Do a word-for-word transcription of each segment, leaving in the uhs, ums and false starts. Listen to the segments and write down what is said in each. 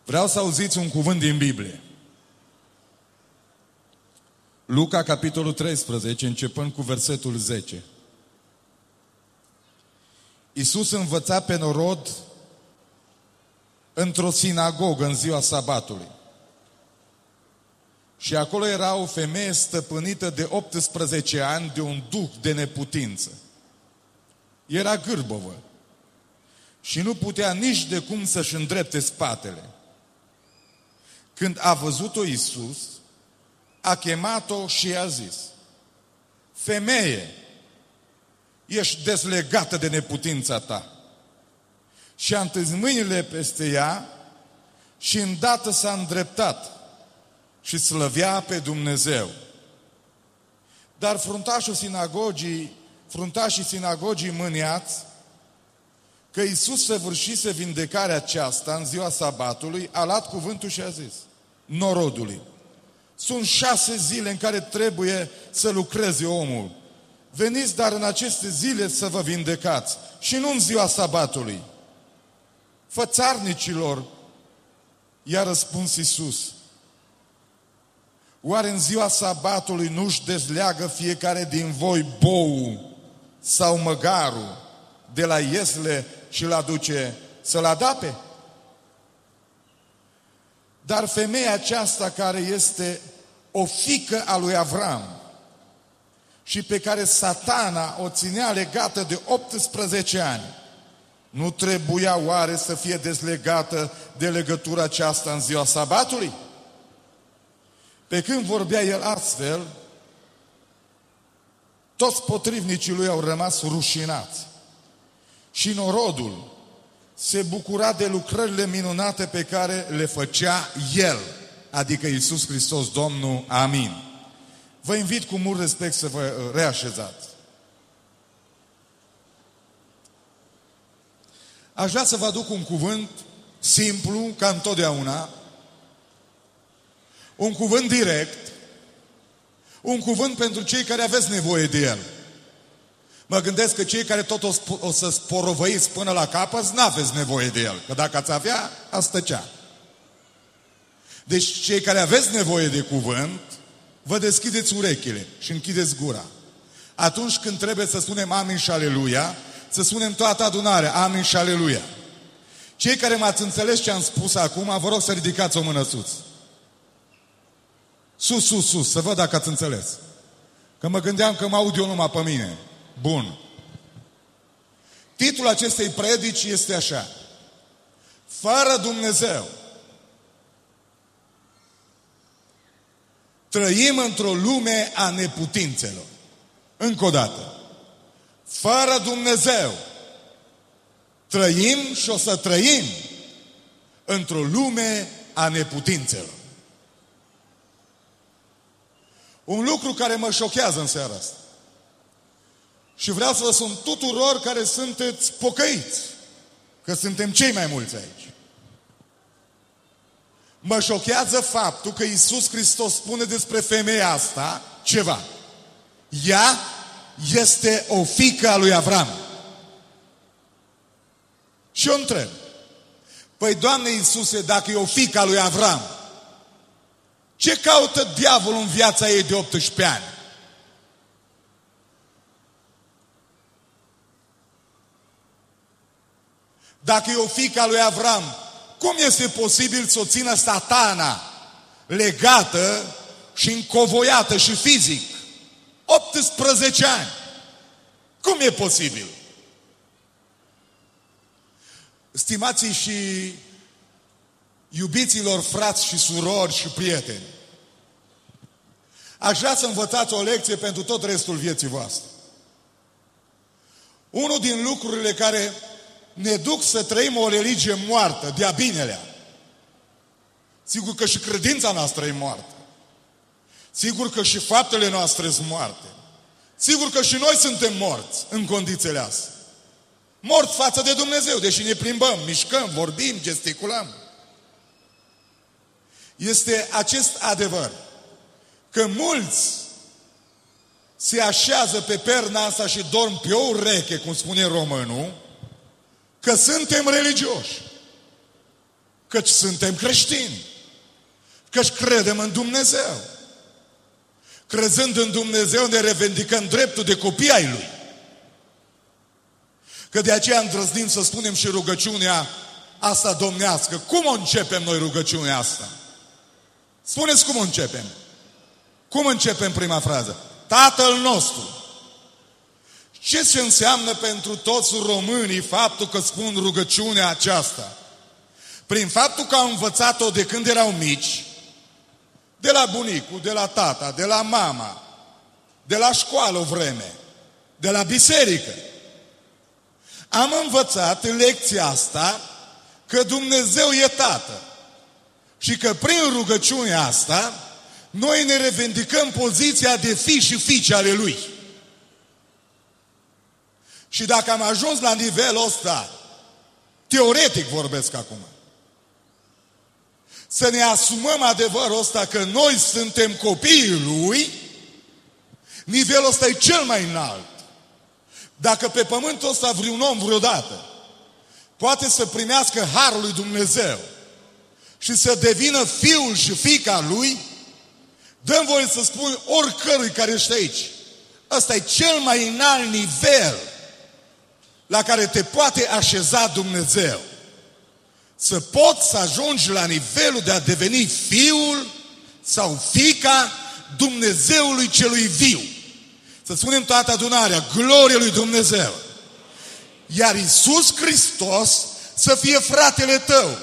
Vreau să auziți un cuvânt din Biblie. Luca, capitolul treisprezece, începând cu versetul zece. Iisus învăța pe norod într-o sinagogă în ziua sabatului. Și acolo era o femeie stăpânită de optsprezece ani de un duh de neputință. Era gârbovă și nu putea nici de cum să-și îndrepte spatele. Când a văzut-o Iisus, a chemat-o și i-a zis: femeie, ești dezlegată de neputința ta. Și a întins mâinile peste ea și îndată s-a îndreptat și slăvea pe Dumnezeu. Dar fruntașul sinagogii, fruntașii sinagogii mâniați că Iisus săvârșise vindecarea aceasta în ziua sabatului, a luat cuvântul și a zis norodului: sunt șase zile în care trebuie să lucreze omul. Veniți dar în aceste zile să vă vindecați și nu în ziua sabatului. Fățarnicilor, i-a răspuns Iisus, oare în ziua sabatului nu-și dezleagă fiecare din voi boul sau măgarul de la iesle și l aduce să-l adape? Dar femeia aceasta, care este o fiică a lui Avram și pe care Satana o ținea legată de optsprezece ani, nu trebuia oare să fie dezlegată de legătura aceasta în ziua sabatului? Pe când vorbea el astfel, toți potrivnicii lui au rămas rușinați. Și norodul se bucura de lucrările minunate pe care le făcea el, adică Iisus Hristos Domnul. Amin. Vă invit cu mult respect să vă reașezați. Aș vrea să vă aduc un cuvânt simplu, ca întotdeauna, un cuvânt direct, un cuvânt pentru cei care aveți nevoie de el. Mă gândesc că cei care tot o, o să sporovăiți până la capăt, n-aveți nevoie de el. Că dacă ați avea, ați tăcea. Deci cei care aveți nevoie de cuvânt, vă deschideți urechile și închideți gura. Atunci când trebuie să spunem amin și aleluia, să spunem toată adunarea amin și aleluia. Cei care m-ați înțeles ce am spus acum, vă rog să ridicați o mână sus. Sus, sus, sus, să văd dacă ați înțeles. Că mă gândeam că mă aud eu numai pe mine. Bun. Titlul acestei predici este așa: fără Dumnezeu. Trăim într-o lume a neputințelor. Încă o dată. Fără Dumnezeu. Trăim și o să trăim într-o lume a neputințelor. Un lucru care mă șochează în seara asta. Și vreau să vă spun tuturor care sunteți pocăiți, că suntem cei mai mulți aici. Mă șochează faptul că Iisus Hristos spune despre femeia asta ceva. Ea este o fiică a lui Avram. Și eu întreb: păi, Doamne Iisuse, dacă e o fiică a lui Avram, ce caută diavolul în viața ei de optsprezece ani? Dacă e o fiică a lui Avram, cum este posibil să o țină Satana legată și încovoiată și fizic optsprezece ani? Cum e posibil? Stimații și iubiților frați și surori și prieteni, aș vrea să învățați o lecție pentru tot restul vieții voastre. Unul din lucrurile care ne duc să trăim o religie moartă, de-a binelea. Sigur că și credința noastră e moartă. Sigur că și faptele noastre sunt moarte. Sigur că și noi suntem morți în condițiile astea. Morți față de Dumnezeu, deși ne plimbăm, mișcăm, vorbim, gesticulăm. Este acest adevăr că mulți se așează pe perna asta și dorm pe o ureche, cum spune românul, că suntem religioși. Căci suntem creștini. Căci credem în Dumnezeu. Crezând în Dumnezeu ne revendicăm dreptul de copii ai Lui. Că de aceea îndrăznim să spunem și rugăciunea asta domnească. Cum o începem noi rugăciunea asta? Spuneți cum o începem. Cum începem prima frază? Tatăl nostru. Ce se înseamnă pentru toți românii faptul că spun rugăciunea aceasta? Prin faptul că au învățat-o de când erau mici, de la bunicul, de la tata, de la mama, de la școală o vreme, de la biserică. Am învățat în lecția asta că Dumnezeu e Tată și că prin rugăciunea asta noi ne revendicăm poziția de fi și fiice ale Lui. Și dacă am ajuns la nivelul ăsta, teoretic vorbesc acum, să ne asumăm adevărul ăsta că noi suntem copiii Lui, nivelul ăsta e cel mai înalt. Dacă pe pământul ăsta vreun om vreodată poate să primească harul lui Dumnezeu și să devină fiul și fiica Lui, dă-mi voie să spun oricărui care ești aici, ăsta e cel mai înalt nivel la care te poate așeza Dumnezeu. Să poți să ajungi la nivelul de a deveni fiul sau fiica Dumnezeului celui viu. Să spunem toată adunarea, glorie lui Dumnezeu. Iar Iisus Hristos să fie fratele tău.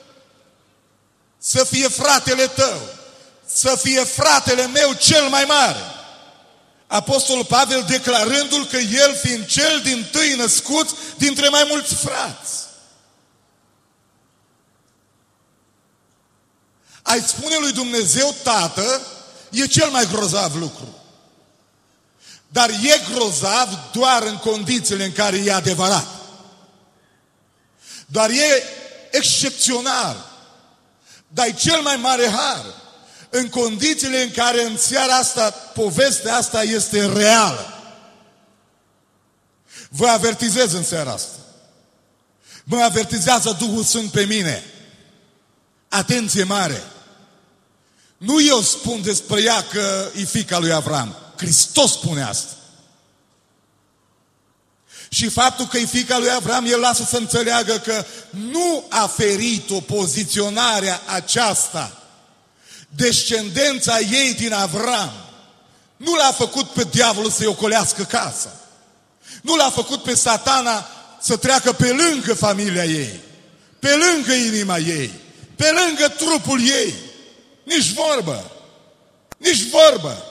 Să fie fratele tău. Să fie fratele meu cel mai mare. Apostolul Pavel declarându-l că el fiind cel dintâi născut dintre mai mulți frați. Ai spune lui Dumnezeu Tată e cel mai grozav lucru. Dar e grozav doar în condițiile în care e adevărat. Dar e excepțional. Dar e cel mai mare har în condițiile în care în seara asta, povestea asta este reală. Vă avertizez în seara asta. Mă avertizează Duhul Sfânt pe mine. Atenție mare! Nu eu spun despre ea că e fiica lui Avram. Hristos spune asta. Și faptul că e fiica lui Avram, el lasă să înțeleagă că nu a ferit-o poziționarea aceasta, descendența ei din Avram. Nu l-a făcut pe diavolul să-i ocolească casa. Nu l-a făcut pe Satana să treacă pe lângă familia ei, pe lângă inima ei, pe lângă trupul ei. Nici vorbă. Nici vorbă.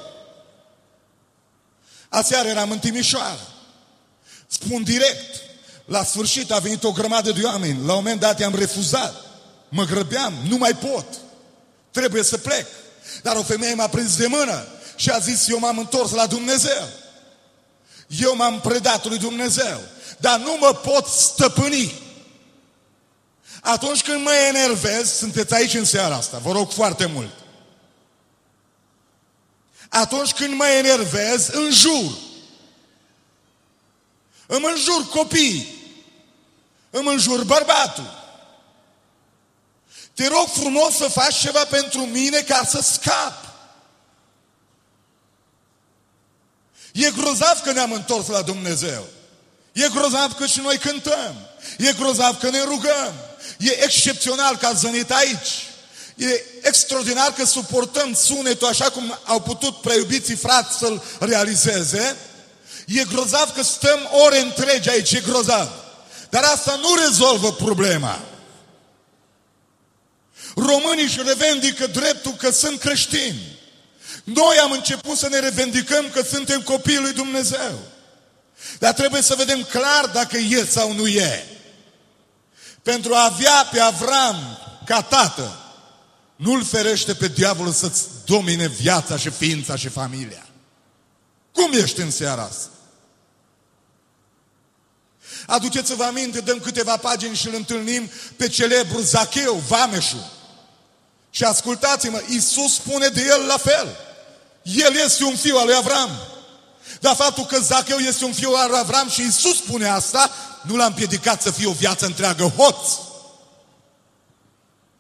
Aseară eram în Timișoara. Spun direct. La sfârșit a venit o grămadă de oameni. La un moment dat i-am refuzat. Mă grăbeam. Nu mai pot. Trebuie să plec. Dar o femeie m-a prins de mână și a zis, eu m-am întors la Dumnezeu. Eu m-am predat lui Dumnezeu. Dar nu mă pot stăpâni. Atunci când mă enervez, sunteți aici în seara asta, vă rog foarte mult. Atunci când mă enervez, înjur. Îmi înjur copiii. Îmi înjur bărbatul. Te rog frumos să faci ceva pentru mine ca să scap. E grozav că ne-am întors la Dumnezeu. E grozav că și noi cântăm. E grozav că ne rugăm. E excepțional că ați venit aici. E extraordinar că suportăm sunetul așa cum au putut preiubiții frați să-l realizeze. E grozav că stăm ore întregi aici. E grozav. Dar asta nu rezolvă problema. Românii își revendică dreptul că sunt creștini. Noi am început să ne revendicăm că suntem copiii lui Dumnezeu. Dar trebuie să vedem clar dacă e sau nu e. Pentru a avea pe Avram ca tată, nu-l ferește pe diavolul să-ți domine viața și ființa și familia. Cum ești în seara asta? Aduceți-vă aminte, dăm câteva pagini și îl întâlnim pe celebrul Zacheu, vameșul. Și ascultați-mă, Iisus spune de el la fel. El este un fiu al lui Avram. Dar faptul că Zacheu este un fiu al lui Avram și Iisus spune asta, nu l-a împiedicat să fie o viață întreagă hoț.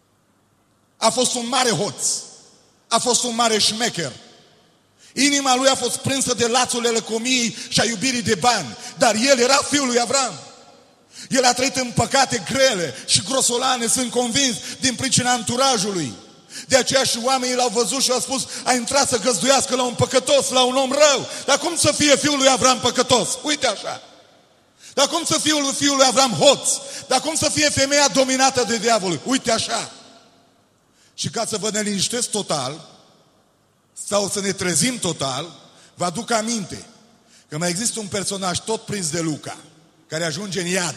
A fost un mare hoț. A fost un mare șmecher. Inima lui a fost prinsă de lațul lăcomiei și a iubirii de bani. Dar el era fiul lui Avram. El a trăit în păcate grele și grosolane, sunt convins, din pricina anturajului. De aceea și oamenii l-au văzut și au spus, a intrat să găzduiască la un păcătos, la un om rău. Dar cum să fie fiul lui Avram păcătos? Uite așa. Dar cum să fie fiul lui Avram hoț? Dar cum să fie femeia dominată de diavolul? Uite așa. Și ca să vă neliniștesc total, sau să ne trezim total, vă aduc aminte că mai există un personaj tot prins de Luca, care ajunge în iad.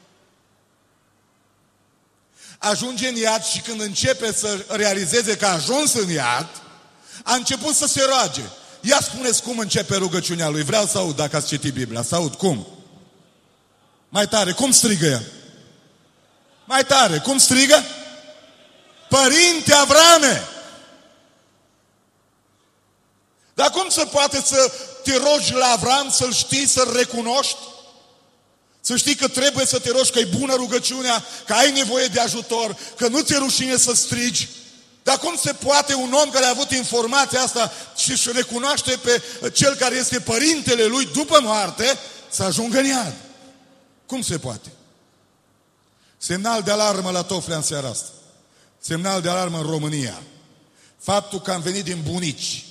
Ajunge în iad și când începe să realizeze că a ajuns în iad, a început să se roage. Ia spuneți cum începe rugăciunea lui. Vreau să aud dacă ați citit Biblia. Să aud. Cum? Mai tare. Cum strigă ea? Mai tare. Cum strigă? Părinte Avrame! Dar cum se poate să te rogi la Avram, să-l știi, să-l recunoști? Să știi că trebuie să te rogi, că e bună rugăciunea, că ai nevoie de ajutor, că nu ți-e rușine să strigi. Dar cum se poate un om care a avut informația asta și își recunoaște pe cel care este părintele lui după moarte să ajungă în iad? Cum se poate? Semnal de alarmă la Toflea în seara asta. Semnal de alarmă în România. Faptul că am venit din bunici,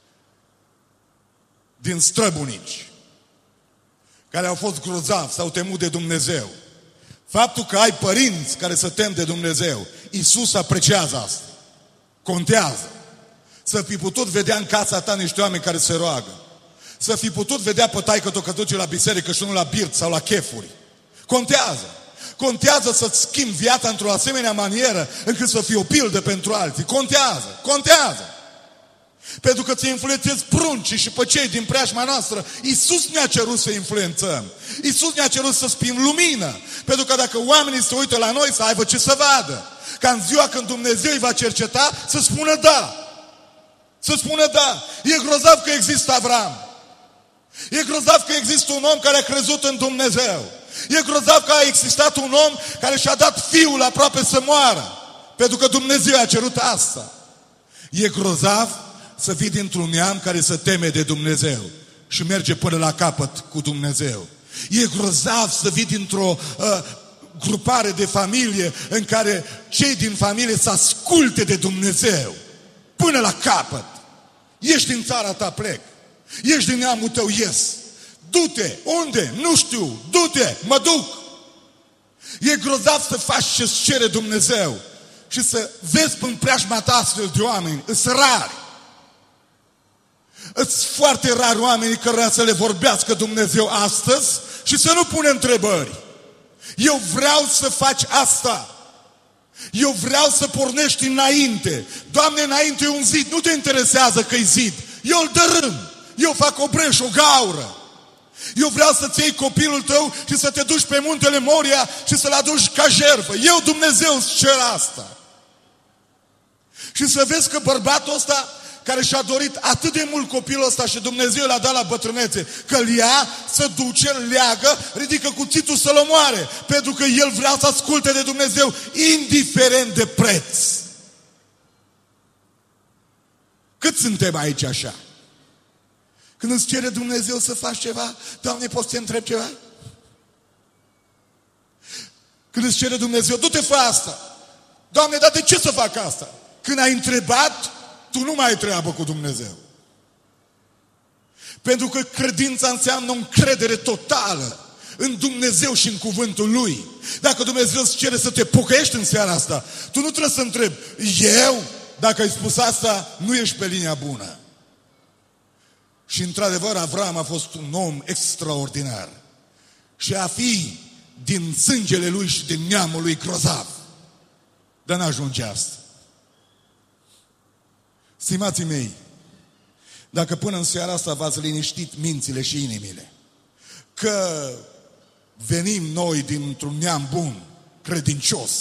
din străbunici, care au fost grozavi, s-au temut de Dumnezeu. Faptul că ai părinți care se tem de Dumnezeu. Iisus apreciază asta. Contează. Să fi putut vedea în casa ta niște oameni care se roagă. Să fi putut vedea pe taică-tu că duce la biserică și nu la birt sau la chefuri. Contează. Contează să-ți schimbi viața într-o asemenea manieră încât să fii o pildă pentru alții. Contează. Contează. Pentru că ți influențezi pruncii și pe cei din preajma noastră. Iisus ne-a cerut să influențăm. Iisus ne-a cerut să spim lumină. Pentru că dacă oamenii se uită la noi, să aibă ce să vadă. Ca în ziua când Dumnezeu îi va cerceta, să spună da. Să spună da. E grozav că există Avram. E grozav că există un om care a crezut în Dumnezeu. E grozav că a existat un om care și-a dat fiul aproape să moară. Pentru că Dumnezeu a cerut asta. E grozav să fii dintr-un neam care se teme de Dumnezeu și merge până la capăt cu Dumnezeu. E grozav să fii dintr-o uh, grupare de familie în care cei din familie să asculte de Dumnezeu până la capăt. Ești din țara ta, plec. Ești din neamul tău, ies. Du-te. Unde? Nu știu. Du-te. Mă duc. E grozav să faci ce-ți cere Dumnezeu și să vezi în preajma ta astfel de oameni. Îs rari. Îs foarte rar oamenii cărora să le vorbească Dumnezeu astăzi și să nu pune întrebări. Eu vreau să faci asta. Eu vreau să pornești înainte. Doamne, înainte e un zid. Nu te interesează că e zid. Eu îl dărâm. Eu fac o breșă, o gaură. Eu vreau să-ți iei copilul tău și să te duci pe muntele Moria și să-l aduci ca jertfă. Eu, Dumnezeu, îți cer asta. Și să vezi că bărbatul ăsta care și-a dorit atât de mult copilul ăsta și Dumnezeu l-a dat la bătrânețe, că îl ia, să duce, îl leagă, ridică cuțitul să-l omoare, pentru că el vrea să asculte de Dumnezeu, indiferent de preț. Cât suntem aici așa? Când îți cere Dumnezeu să faci ceva, Doamne, poți să te întreb ceva? Când îți cere Dumnezeu, du-te, fă asta. Doamne, dar de ce să fac asta? Când ai întrebat, tu nu mai ai treabă cu Dumnezeu. Pentru că credința înseamnă o încredere totală în Dumnezeu și în cuvântul Lui. Dacă Dumnezeu îți cere să te pocăiești în seara asta, tu nu trebuie să întrebi, eu, dacă ai spus asta, nu ești pe linia bună. Și într-adevăr, Avram a fost un om extraordinar. Și a fi din sângele lui și din neamul lui grozav. Dar n-ajunge asta. Stimații mei, dacă până în seara asta v-ați liniștit mințile și inimile, că venim noi dintr-un neam bun, credincios,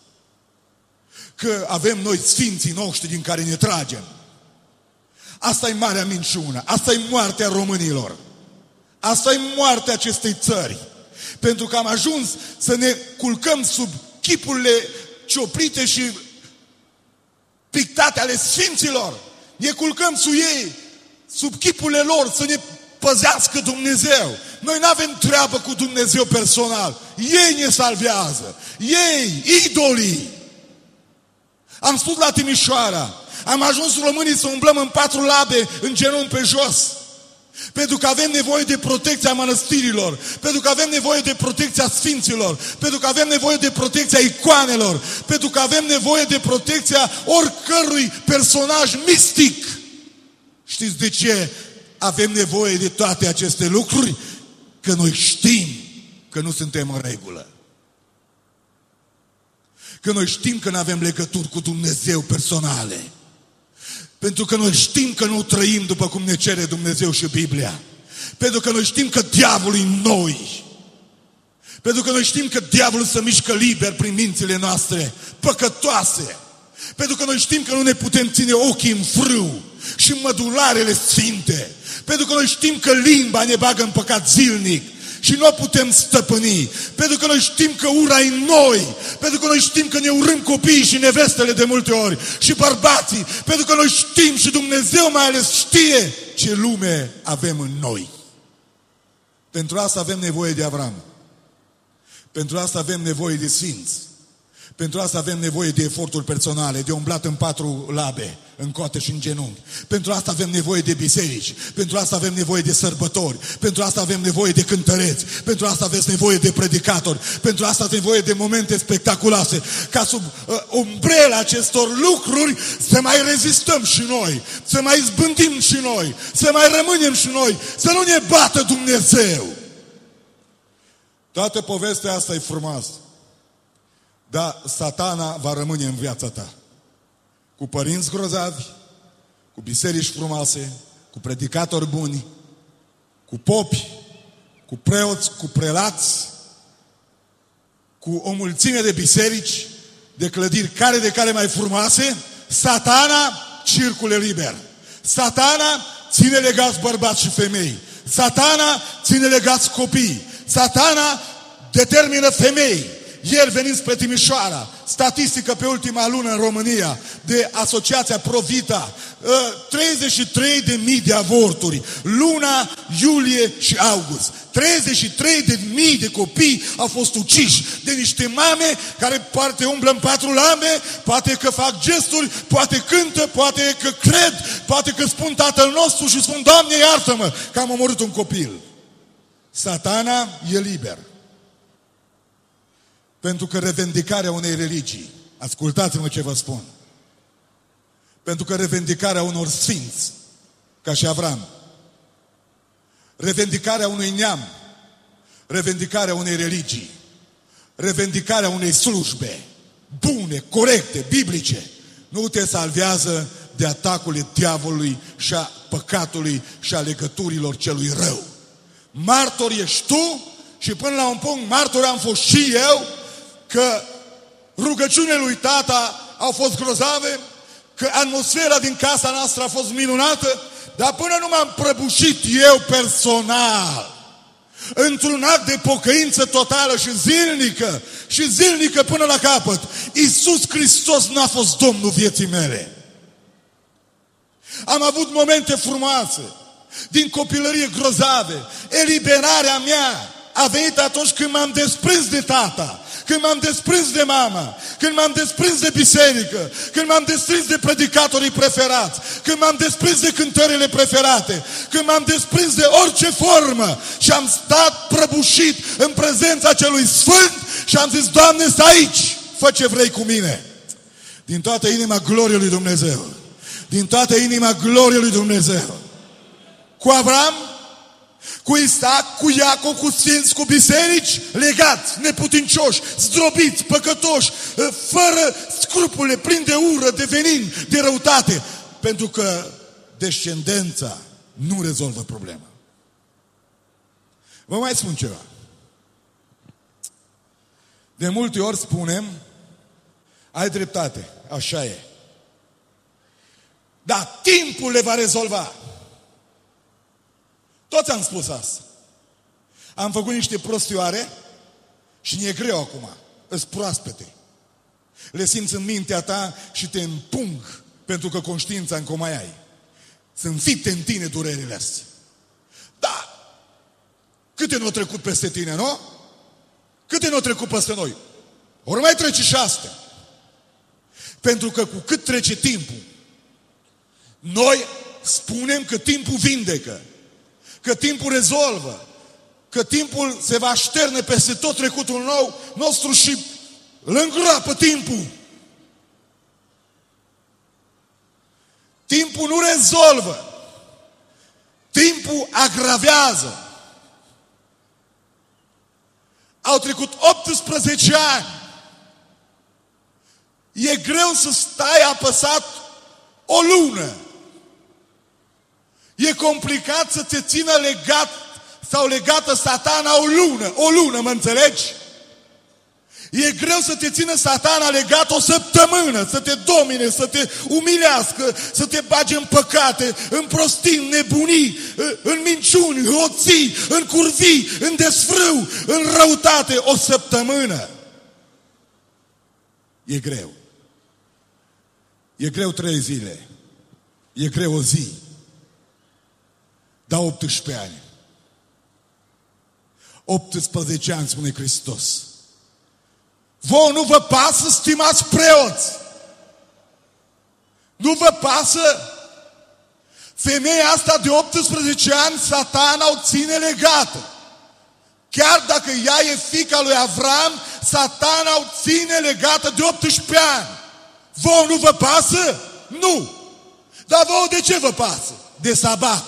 că avem noi sfinții noștri din care ne tragem, asta e marea minciună, asta e moartea românilor, asta e moartea acestei țări, pentru că am ajuns să ne culcăm sub chipurile cioplite și pictate ale sfinților. Ne culcăm sub ei, sub chipurile lor, să ne păzească Dumnezeu. Noi nu avem treabă cu Dumnezeu personal. Ei ne salvează. Ei, idolii. Am spus la Timișoara, am ajuns românii să umblăm în patru labe, în genunchi pe jos. Pentru că avem nevoie de protecția mănăstirilor, pentru că avem nevoie de protecția sfinților, pentru că avem nevoie de protecția icoanelor, pentru că avem nevoie de protecția oricărui personaj mistic. Știți de ce avem nevoie de toate aceste lucruri? Că noi știm că nu suntem în regulă. Că noi știm că nu avem legături cu Dumnezeu personale. Pentru că noi știm că nu trăim după cum ne cere Dumnezeu și Biblia. Pentru că noi știm că diavolul e în noi. Pentru că noi știm că diavolul se mișcă liber prin mințile noastre păcătoase. Pentru că noi știm că nu ne putem ține ochii în frâu și în mădularele sfinte. Pentru că noi știm că limba ne bagă în păcat zilnic și nu o putem stăpâni. Pentru că noi știm că ura e în noi. Pentru că noi știm că ne urâm copiii și nevestele de multe ori. Și bărbații. Pentru că noi știm și Dumnezeu mai ales știe ce lume avem în noi. Pentru asta avem nevoie de Avram. Pentru asta avem nevoie de sfinți. Pentru asta avem nevoie de eforturi personale, de umblat în patru labe, în coate și în genunchi. Pentru asta avem nevoie de biserici. Pentru asta avem nevoie de sărbători. Pentru asta avem nevoie de cântăreți. Pentru asta aveți nevoie de predicatori. Pentru asta avem nevoie de momente spectaculoase. Ca sub uh, umbrela acestor lucruri să mai rezistăm și noi. Să mai izbândim și noi. Să mai rămânem și noi. Să nu ne bată Dumnezeu. Toată povestea asta e frumoasă. Dar Satana va rămâne în viața ta. Cu părinți grozavi, cu biserici frumoase, cu predicatori buni, cu popi, cu preoți, cu prelați, cu o mulțime de biserici, de clădiri care de care mai frumoase. Satana circule liber. Satana ține legați bărbați și femei. Satana ține legați copii. Satana determină femei. Ieri venind spre Timișoara, statistică pe ultima lună în România de Asociația Provita, treizeci și trei de mii de avorturi, luna iulie și august. treizeci și trei de mii de copii au fost uciși de niște mame care poate umblă în patru lame, poate că fac gesturi, poate cântă, poate că cred, poate că spun Tatăl nostru și spun Doamne iartă-mă că am omorât un copil. Satana e liber. Pentru că revendicarea unei religii, ascultați-mă ce vă spun, pentru că revendicarea unor sfinți, ca și Avram, revendicarea unui neam, revendicarea unei religii, revendicarea unei slujbe bune, corecte, biblice, nu te salvează de atacurile diavolului și a păcatului și a legăturilor celui rău. Martor ești tu și până la un punct martor am fost și eu, că rugăciunile lui tata au fost grozave, că atmosfera din casa noastră a fost minunată, dar până nu m-am prăbușit eu personal într-un act de pocăință totală și zilnică, și zilnică până la capăt, Iisus Hristos n-a fost Domnul vieții mele. Am avut momente frumoase, din copilărie grozave. Eliberarea mea a venit atunci când m-am desprins de tata, când m-am desprins de mama, când m-am desprins de biserică, când m-am desprins de predicatorii preferați, când m-am desprins de cântările preferate, când m-am desprins de orice formă și am stat prăbușit în prezența celui Sfânt și am zis, Doamne, stai aici, fă ce vrei cu mine. Din toată inima gloriei lui Dumnezeu. Din toată inima gloriei lui Dumnezeu. Cu Avram, cu Isaac, cu Iacov, cu sfinți, cu biserici, legați, neputincioși, zdrobiți, păcătoși, fără scrupule, plini de ură, de venin, de răutate. Pentru că descendența nu rezolvă problema. Vă mai spun ceva. De multe ori spunem, ai dreptate, așa e. Dar timpul le va rezolva. Toți am spus asta. Am făcut niște prostioare și ne e greu acum. Îs proaspete. Le simți în mintea ta și te împung Pentru că conștiința încă o mai ai. Sunt fite în tine durerile astea. Da! Câte n-au trecut peste tine, nu? Câte n-au trecut peste noi? Ori mai trece și astea. Pentru că cu cât trece timpul, noi spunem că timpul vindecă, că timpul rezolvă, că timpul se va șterne peste tot trecutul nou nostru și îl îngroapă timpul. Timpul nu rezolvă. Timpul agravează. Au trecut optsprezece ani. E greu să stai apăsat o lună. E complicat să te țină legat sau legată Satana o lună. O lună, mă înțelegi? E greu să te țină Satana legat o săptămână, să te domine, să te umilească, să te bage în păcate, în prostii, în nebunii, în minciuni, în hoții, în curvii, în desfrâu, în răutate o săptămână. E greu. E greu trei zile. E greu o zi. Dar optsprezece ani. optsprezece ani, spune Hristos. Vouă nu vă pasă, stimați preoți? Nu vă pasă? Femeia asta de optsprezece ani, Satana o ține legată. Chiar dacă ea e fiica lui Avram, Satana o ține legată de optsprezece ani. Vouă nu vă pasă? Nu. Dar vouă de ce vă pasă? De sabat.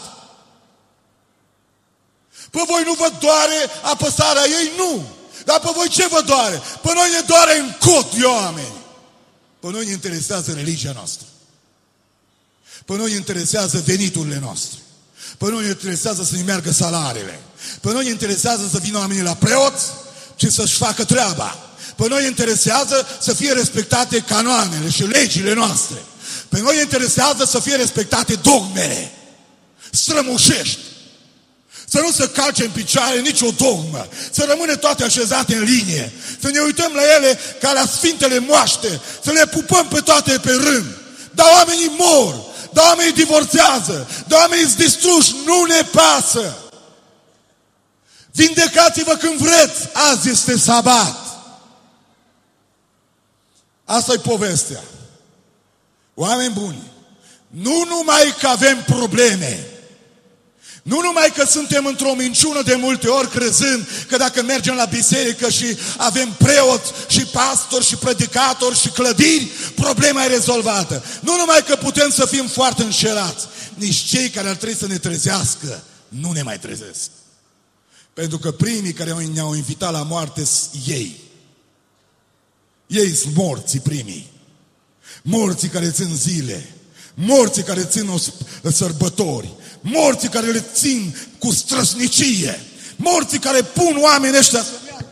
Pe voi nu vă doare apăsarea ei? Nu. Dar pe voi ce vă doare? Pe noi ne doare în cot, eu oameni. Pe noi ne interesează religia noastră. Pe noi ne interesează veniturile noastre. Pe noi ne interesează să ne meargă salariile. Pe noi ne interesează să vină oamenii la preoți și să-și facă treaba. Pe noi ne interesează să fie respectate canoanele și legile noastre. Pe noi ne interesează să fie respectate dogmele strămoșești. Să nu se calce în picioare nicio dogmă. Să rămâne toate așezate în linie. Să ne uităm la ele ca la sfintele moaște. Să le pupăm pe toate pe rând. Dar oamenii mor. Dar oamenii divorțează. Dar oamenii sunt distruși. Nu ne pasă. Vindecați-vă când vreți. Azi este sabat. Asta e povestea. Oameni buni, nu numai că avem probleme, nu numai că suntem într-o minciună de multe ori crezând că dacă mergem la biserică și avem preoți și pastori și predicatori și clădiri, problema e rezolvată. Nu numai că putem să fim foarte înșelați, nici cei care ar trebui să ne trezească nu ne mai trezesc. Pentru că primii care ne-au invitat la moarte sunt ei. Ei sunt morții primii. Morții care țin zile. Morții care țin o sărbători. Morții care le țin cu străsnicie. Morții care pun oamenii ăștia să meargă.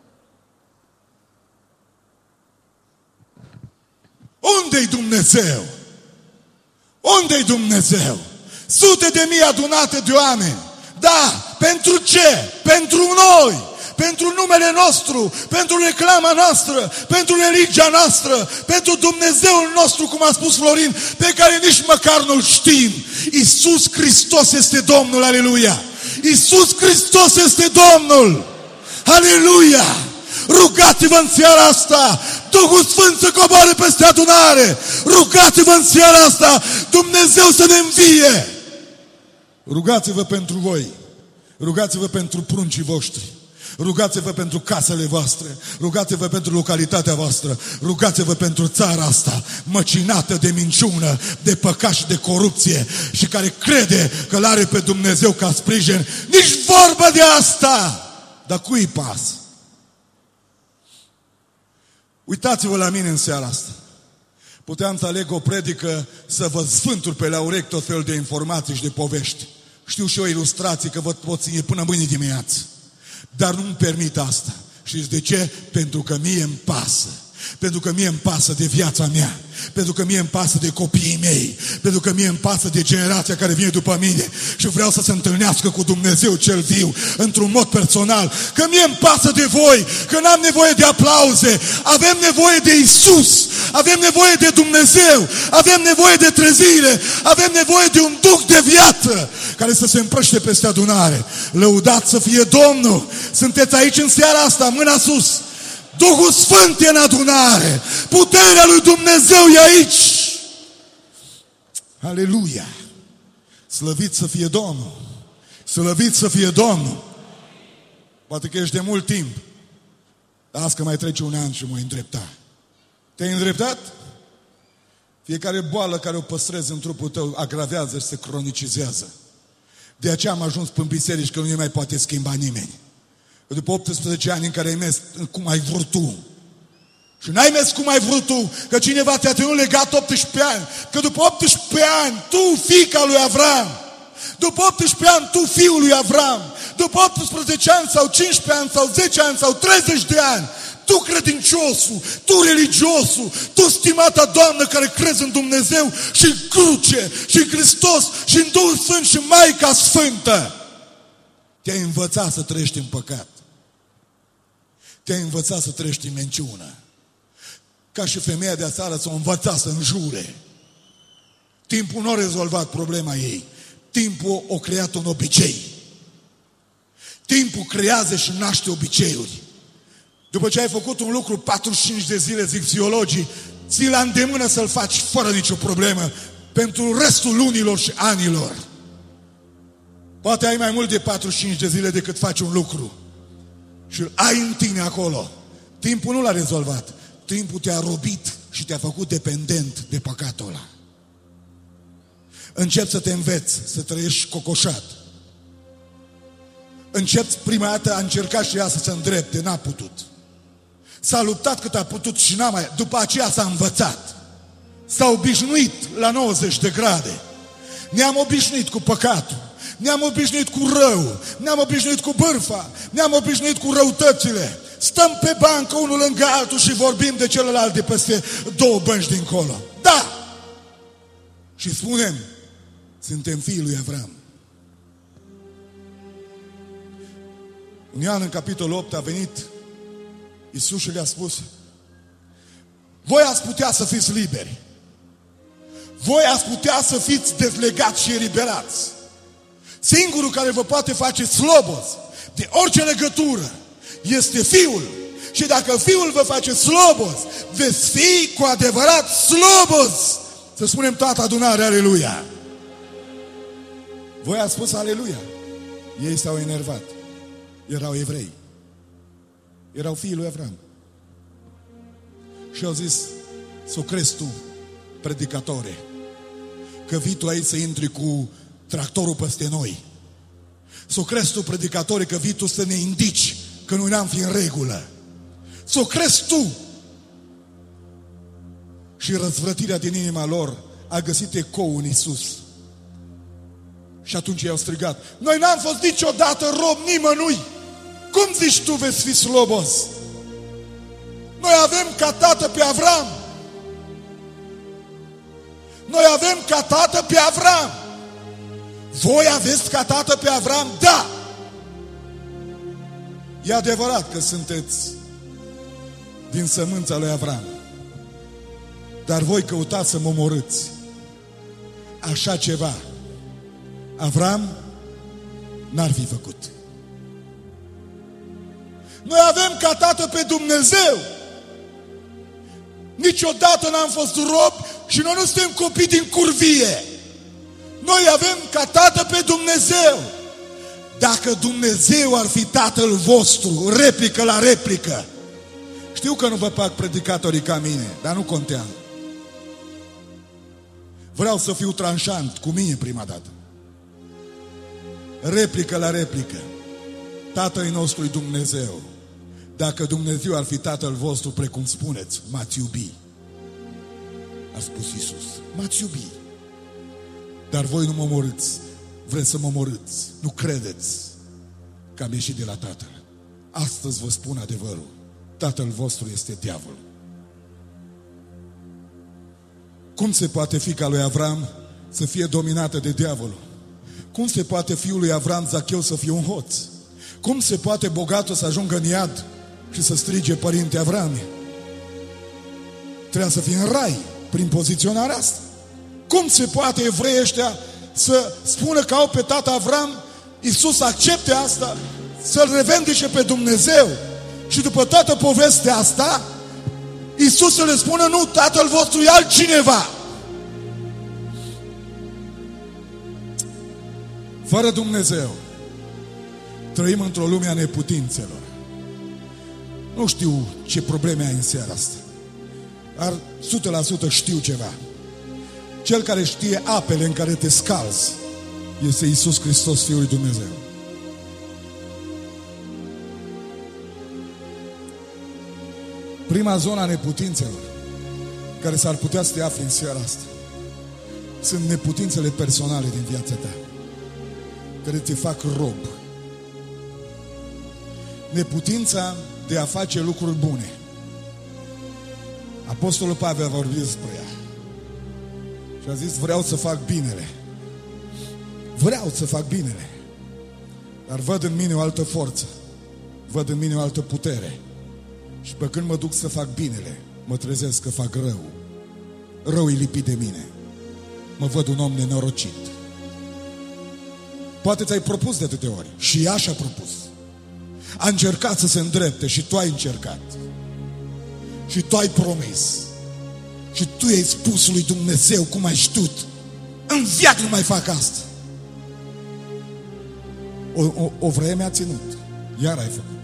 Unde-i Dumnezeu? Unde-i Dumnezeu? Sute de mii adunate de oameni. Da, pentru ce? Pentru noi. Pentru numele nostru, pentru reclama noastră, pentru religia noastră, pentru Dumnezeul nostru, cum a spus Florin, pe care nici măcar nu-L știm. Iisus Hristos este Domnul, aleluia! Iisus Hristos este Domnul, aleluia! Rugați-vă în seara asta, Duhul Sfânt să coboare peste adunare, rugați-vă în seara asta, Dumnezeu să ne învie! Rugați-vă pentru voi, rugați-vă pentru pruncii voștri, rugați-vă pentru casele voastre, rugați-vă pentru localitatea voastră, rugați-vă pentru țara asta, măcinată de minciună, de păcat și de corupție și care crede că l-are pe Dumnezeu ca sprijin. Nici vorbă de asta! Dar cui pasă? Uitați-vă la mine în seara asta. Puteam să aleg o predică să vă sfânturi pe la urechi tot felul de informații și de povești. Știu și eu ilustrații că vă pot ține până mâine dimineață. Dar nu-mi permit asta. Știți de ce? Pentru că mie îmi pasă. Pentru că mie îmi pasă de viața mea. Pentru că mie îmi pasă de copiii mei. Pentru că mie îmi pasă de generația care vine după mine. Și vreau să se întâlnească cu Dumnezeu cel viu, într-un mod personal. Că mie îmi pasă de voi. Că n-am nevoie de aplauze. Avem nevoie de Iisus. Avem nevoie de Dumnezeu. Avem nevoie de trezire. Avem nevoie de un duh de viață care să se împrăște peste adunare. Lăudat să fie Domnul. Sunteți aici în seara asta, mâna sus. Duhul Sfânt e în adunare. Puterea lui Dumnezeu e aici. Aleluia. Slăvit să fie Domnul. Slăvit să fie Domnul. Poate că ești de mult timp. Las că mai trece un an și mă îndrepta. Te-ai îndreptat? Fiecare boală care o păstrezi în trupul tău agravează și se cronicizează. De aceea am ajuns până în biserici că nu ne mai poate schimba nimeni. După optsprezece ani în care ai mers cum ai vrut tu. Și n-ai mers cum ai vrut tu, că cineva te-a ținut legat optsprezece ani. Că după optsprezece ani, tu, fiica lui Avram, după optsprezece ani, tu, fiul lui Avram, după optsprezece ani sau cincisprezece ani sau zece ani sau treizeci de ani, tu credinciosul, tu religiosul, tu stimata Doamnă care crezi în Dumnezeu și în cruce și în Hristos și în Duhul Sfânt și Maica Sfântă, te-ai învățat să trăiești în păcat. Te-ai învățat să trăiești în minciună. Ca și femeia de aseară s-a învățat să înjure. Timpul nu a rezolvat problema ei. Timpul a creat un obicei. Timpul creează și naște obiceiuri. După ce ai făcut un lucru patruzeci și cinci de zile, zic psihologii, ți la îndemână să-l faci fără nicio problemă pentru restul lunilor și anilor. Poate ai mai mult de patruzeci și cinci de zile decât faci un lucru. Și îl ai în tine acolo. Timpul nu l-a rezolvat. Timpul te-a robit și te-a făcut dependent de păcatul ăla. Începi să te înveți, să trăiești cocoșat. Începi, prima dată a încercat și ea să se îndrepte, n-a putut. S-a luptat cât a putut și n-a mai... După aceea s-a învățat. S-a obișnuit la nouăzeci de grade. Ne-am obișnuit cu păcatul. Ne-am obișnuit cu rău, ne-am obișnuit cu bârfa, ne-am obișnuit cu răutățile. Stăm pe bancă unul lângă altul și vorbim de celălalt de peste două bănci dincolo. Da! Și spunem, suntem fiii lui Avram. Un Ioan în capitolul opt a venit Iisus și le-a spus: voi ați putea să fiți liberi. Voi ați putea să fiți dezlegați și eliberați. Singurul care vă poate face slobos de orice legătură este Fiul. Și dacă Fiul vă face slobos, veți fi cu adevărat slobos. Să spunem toată adunarea aleluia. Voi ați spus aleluia. Ei s-au enervat. Erau evrei. Erau fiii lui Avram. Și au zis: să o crezi tu, predicatore, că vii tu aici să intri cu tractorul peste noi. S-o crezi tu, predicatore, că vii tu să ne indici că noi n-am fi în regulă. S-o crezi tu. Și răzvrătirea din inima lor a găsit ecou în Iisus. Și atunci i-au strigat: noi n-am fost niciodată rob nimănui. Cum zici tu veți fi slobos? Noi avem ca tată pe Avram. Noi avem ca tată pe Avram. Voi aveți ca tată pe Avram? Da! E adevărat că sunteți din sămânța lui Avram. Dar voi căutați să mă omorâți. Așa ceva Avram n-ar fi făcut. Noi avem ca tată pe Dumnezeu. Niciodată n-am fost rob și noi nu suntem copii din curvie. Noi avem ca tată pe Dumnezeu. Dacă Dumnezeu ar fi tatăl vostru, replică la replică. Știu că nu vă plac predicatorii ca mine, dar nu contează. Vreau să fiu tranșant cu mine prima dată. Replică la replică. Tatăl nostru e Dumnezeu. Dacă Dumnezeu ar fi tatăl vostru, precum spuneți, m-ați iubi. A spus Iisus, m-ați iubi. Dar voi nu mă omorâți. Vreți să mă omorâți. Nu credeți că am ieșit de la Tatăl. Astăzi vă spun adevărul. Tatăl vostru este diavolul. Cum se poate fiica lui Avram să fie dominată de diavolul? Cum se poate fiul lui Avram, Zacheu, să fie un hoț? Cum se poate bogatul să ajungă în iad și să strige părinte Avrame? Trebuia să fie în rai prin poziționarea asta. Cum se poate evreii ăștia să spună că au pe tata Avram, Iisus accepte asta, să-L revendice pe Dumnezeu și după toată povestea asta Iisus să le spună: nu, tatăl vostru e altcineva. Fără Dumnezeu trăim într-o lume a neputințelor. Nu știu ce probleme ai în seara asta, dar o sută la sută știu ceva. Cel care știe apele în care te scalzi este Iisus Hristos, Fiul lui Dumnezeu. Prima zonă a neputințelor care s-ar putea să te afli în seara asta sunt neputințele personale din viața ta, care te fac rob. Neputința de a face lucruri bune. Apostolul Pavel a vorbit despre ea și a zis: vreau să fac binele. Vreau să fac binele, dar văd în mine o altă forță, văd în mine o altă putere. Și pe când mă duc să fac binele, mă trezesc că fac rău. Rău e lipit de mine. Mă văd un om nenorocit. Poate ți-ai propus de atâtea ori și ea și-a propus. A încercat să se îndrepte și tu ai încercat. Și tu ai promis. Și tu i-ai spus lui Dumnezeu cum ai știut: în viață nu mai fac asta. O, o, o vreme a ținut, iar ai făcut.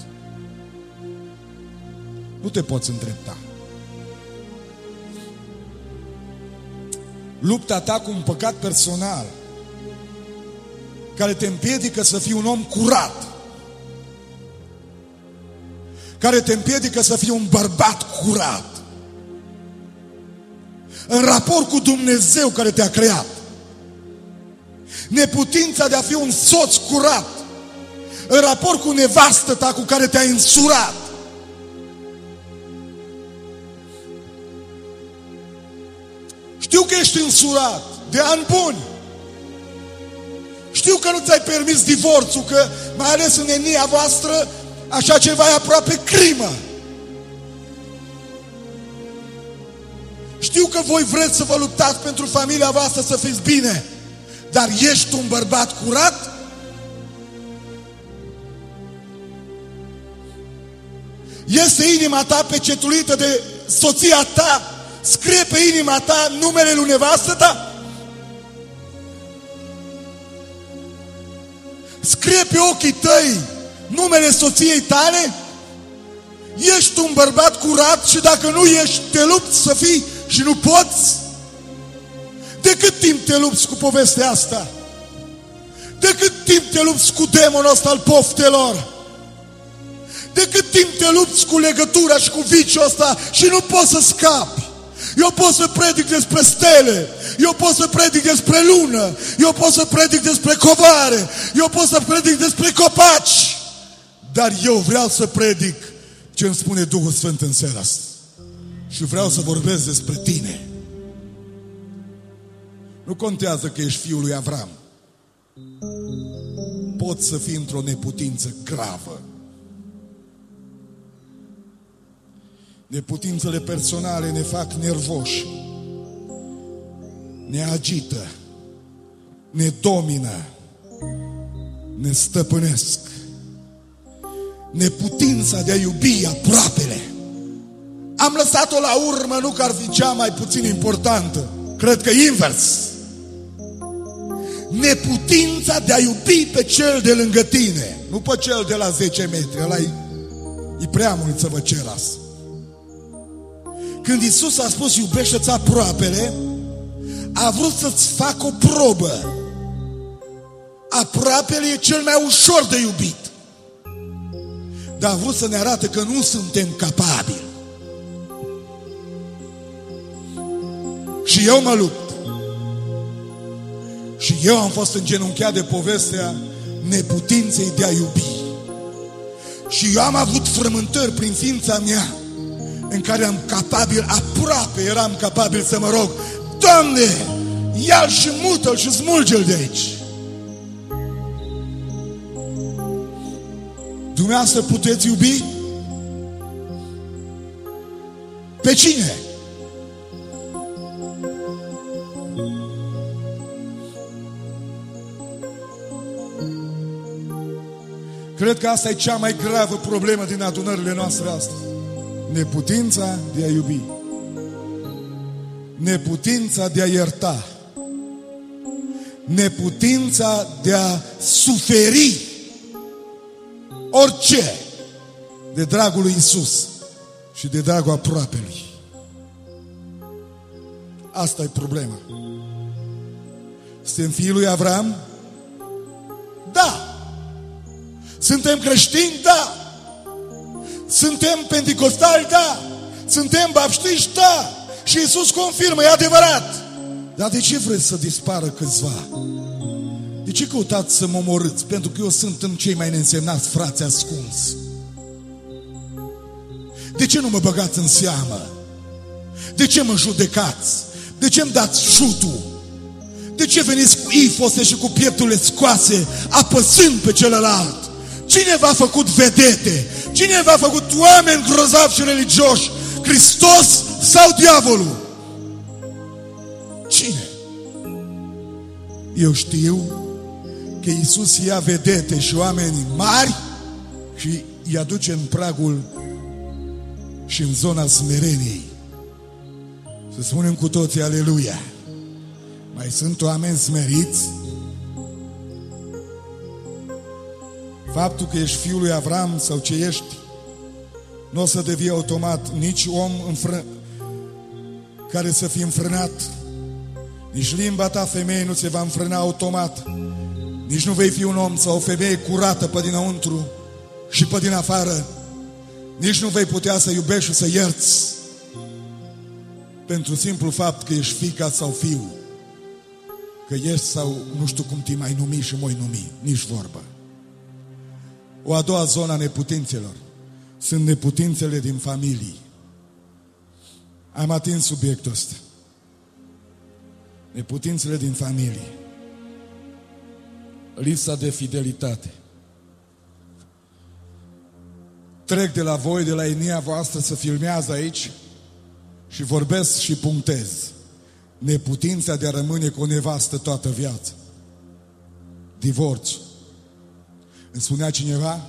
Nu te poți îndrepta. Lupta ta cu un păcat personal care te împiedică să fii un om curat, care te împiedică să fii un bărbat curat în raport cu Dumnezeu care te-a creat. Neputința de a fi un soț curat în raport cu nevastă ta cu care te-ai însurat. Știu că ești însurat de ani buni. Știu că nu ți-ai permis divorțul, că mai ales în etnia voastră așa ceva e aproape crimă. Știu că voi vreți să vă luptați pentru familia voastră să fiți bine, dar ești un bărbat curat? Este inima ta pecetuită de soția ta? Scrie pe inima ta numele lui nevastă ta? Scrie pe ochii tăi numele soției tale? Ești un bărbat curat și dacă nu ești, te lupți să fii și nu poți? De cât timp te lupți cu povestea asta? De cât timp te lupți cu demonul ăsta al poftelor? De cât timp te lupți cu legătura și cu viciul ăsta și nu poți să scapi? Eu pot să predic despre stele, eu pot să predic despre lună, eu pot să predic despre covoare, eu pot să predic despre copaci, dar eu vreau să predic ce îmi spune Duhul Sfânt în seara asta. Și vreau să vorbesc despre tine. Nu contează că ești fiul lui Avram. Poți să fii într-o neputință gravă. Neputințele personale ne fac nervoși, ne agită, ne domină, ne stăpânesc. Neputința de a iubi aproapele am lăsat-o la urmă, nu că ar fi cea mai puțin importantă, cred că invers. Neputința de a iubi pe cel de lângă tine, nu pe cel de la zece metri, ăla e, e prea mult să vă cer asta. Când Iisus a spus iubește-ți aproapele, a vrut să-ți facă o probă. Aproapele e cel mai ușor de iubit, dar a vrut să ne arate că nu suntem capabili. Și eu mă lupt. Și eu am fost îngenunchiat de povestea neputinței de a iubi. Și eu am avut frământări prin ființa mea în care am capabil, aproape eram capabil să mă rog: Doamne, ia-l și mută-l și smulge-l de aici. Dumneavoastră puteți iubi? Pe cine? Cred că asta e cea mai gravă problemă din adunările noastre astăzi. Neputința de a iubi. Neputința de a ierta. Neputința de a suferi orice de dragul lui Iisus și de dragul aproapelui. Asta e problema. Suntem fiii lui Avram? Da! Suntem creștini? Da! Suntem penticostali? Da! Suntem baptiști? Da! Și Iisus confirmă, e adevărat! Dar de ce vreți să dispară câțiva? De ce căutați să mă omorâți? Pentru că eu sunt în cei mai neînsemnați frați ascunți. De ce nu mă băgați în seamă? De ce mă judecați? De ce îmi dați șutul? De ce veniți cu ifose și cu piepturile scoase, apăsând pe celălalt? Cine v-a făcut vedete? Cine v-a făcut oameni grozavi și religioși? Hristos sau diavolul? Cine? Eu știu că Iisus ia vedete și oameni mari și îi aduce în pragul și în zona smereniei. Să spunem cu toții aleluia. Mai sunt oameni smeriți? Faptul că ești fiul lui Avram sau ce ești, nu o să devii automat nici om înfră... care să fie înfrânat, nici limba ta, femeie, nu se va înfrâna automat, nici nu vei fi un om sau o femeie curată pe dinăuntru și pe din afară, nici nu vei putea să iubești și să ierți pentru simplu fapt că ești fiica sau fiu, că ești sau nu știu cum te mai numi și moi numi, nici vorbă. O a doua zonă a neputințelor sunt neputințele din familii. Am atins subiectul ăsta. Neputințele din familie. Lipsa de fidelitate. Trec de la voi, de la etnia voastră, să filmează aici și vorbesc și punctez. Neputința de a rămâne cu o nevastă toată viața. Divorțul. Îmi spunea cineva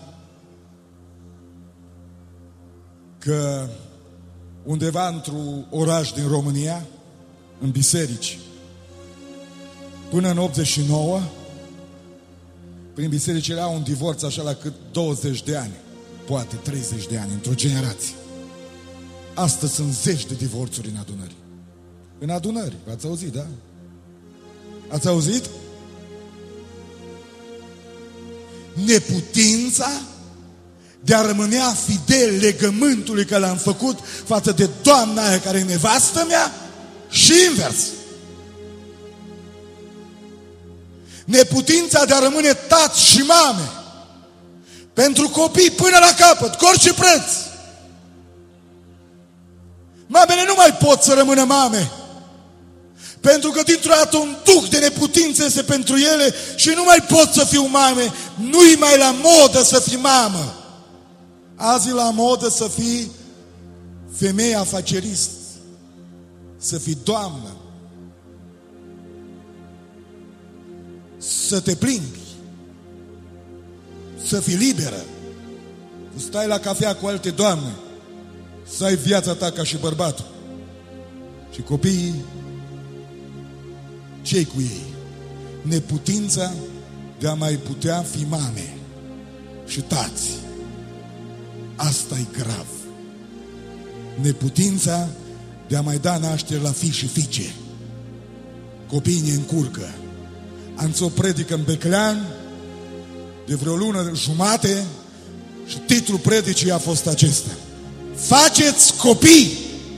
că undeva într-un oraș din România, în biserici, până în optzeci și nouă, prin biserici era un divorț așa la cât douăzeci de ani, poate treizeci de ani, într-o generație. Astăzi sunt zeci de divorțuri în adunări. În adunări, v-ați auzit, da? Ați auzit? Neputința de a rămânea fidel legământului că l-am făcut față de doamna aia care e nevastă mea și invers. Neputința de a rămâne tați și mame pentru copii până la capăt, cu orice preț. Mamele nu mai pot să rămână mame, pentru că dintr-o dată un duc de neputință este pentru ele și nu mai pot să fiu mame. Nu-i mai la modă să fii mamă. Azi e la modă să fii femeie afacerist, să fii doamnă, să te plimbi, să fii liberă, să stai la cafea cu alte doamne, să ai viața ta ca și bărbatul. Și copiii, ce-i cu ei? Neputința de a mai putea fi mame și tați. Asta e grav. Neputința de a mai da naștere la fii și fiice. Copiii ne încurcă. Am ținut o predică în Beclean de vreo lună jumate și titlul predicii a fost acesta: faceți copii!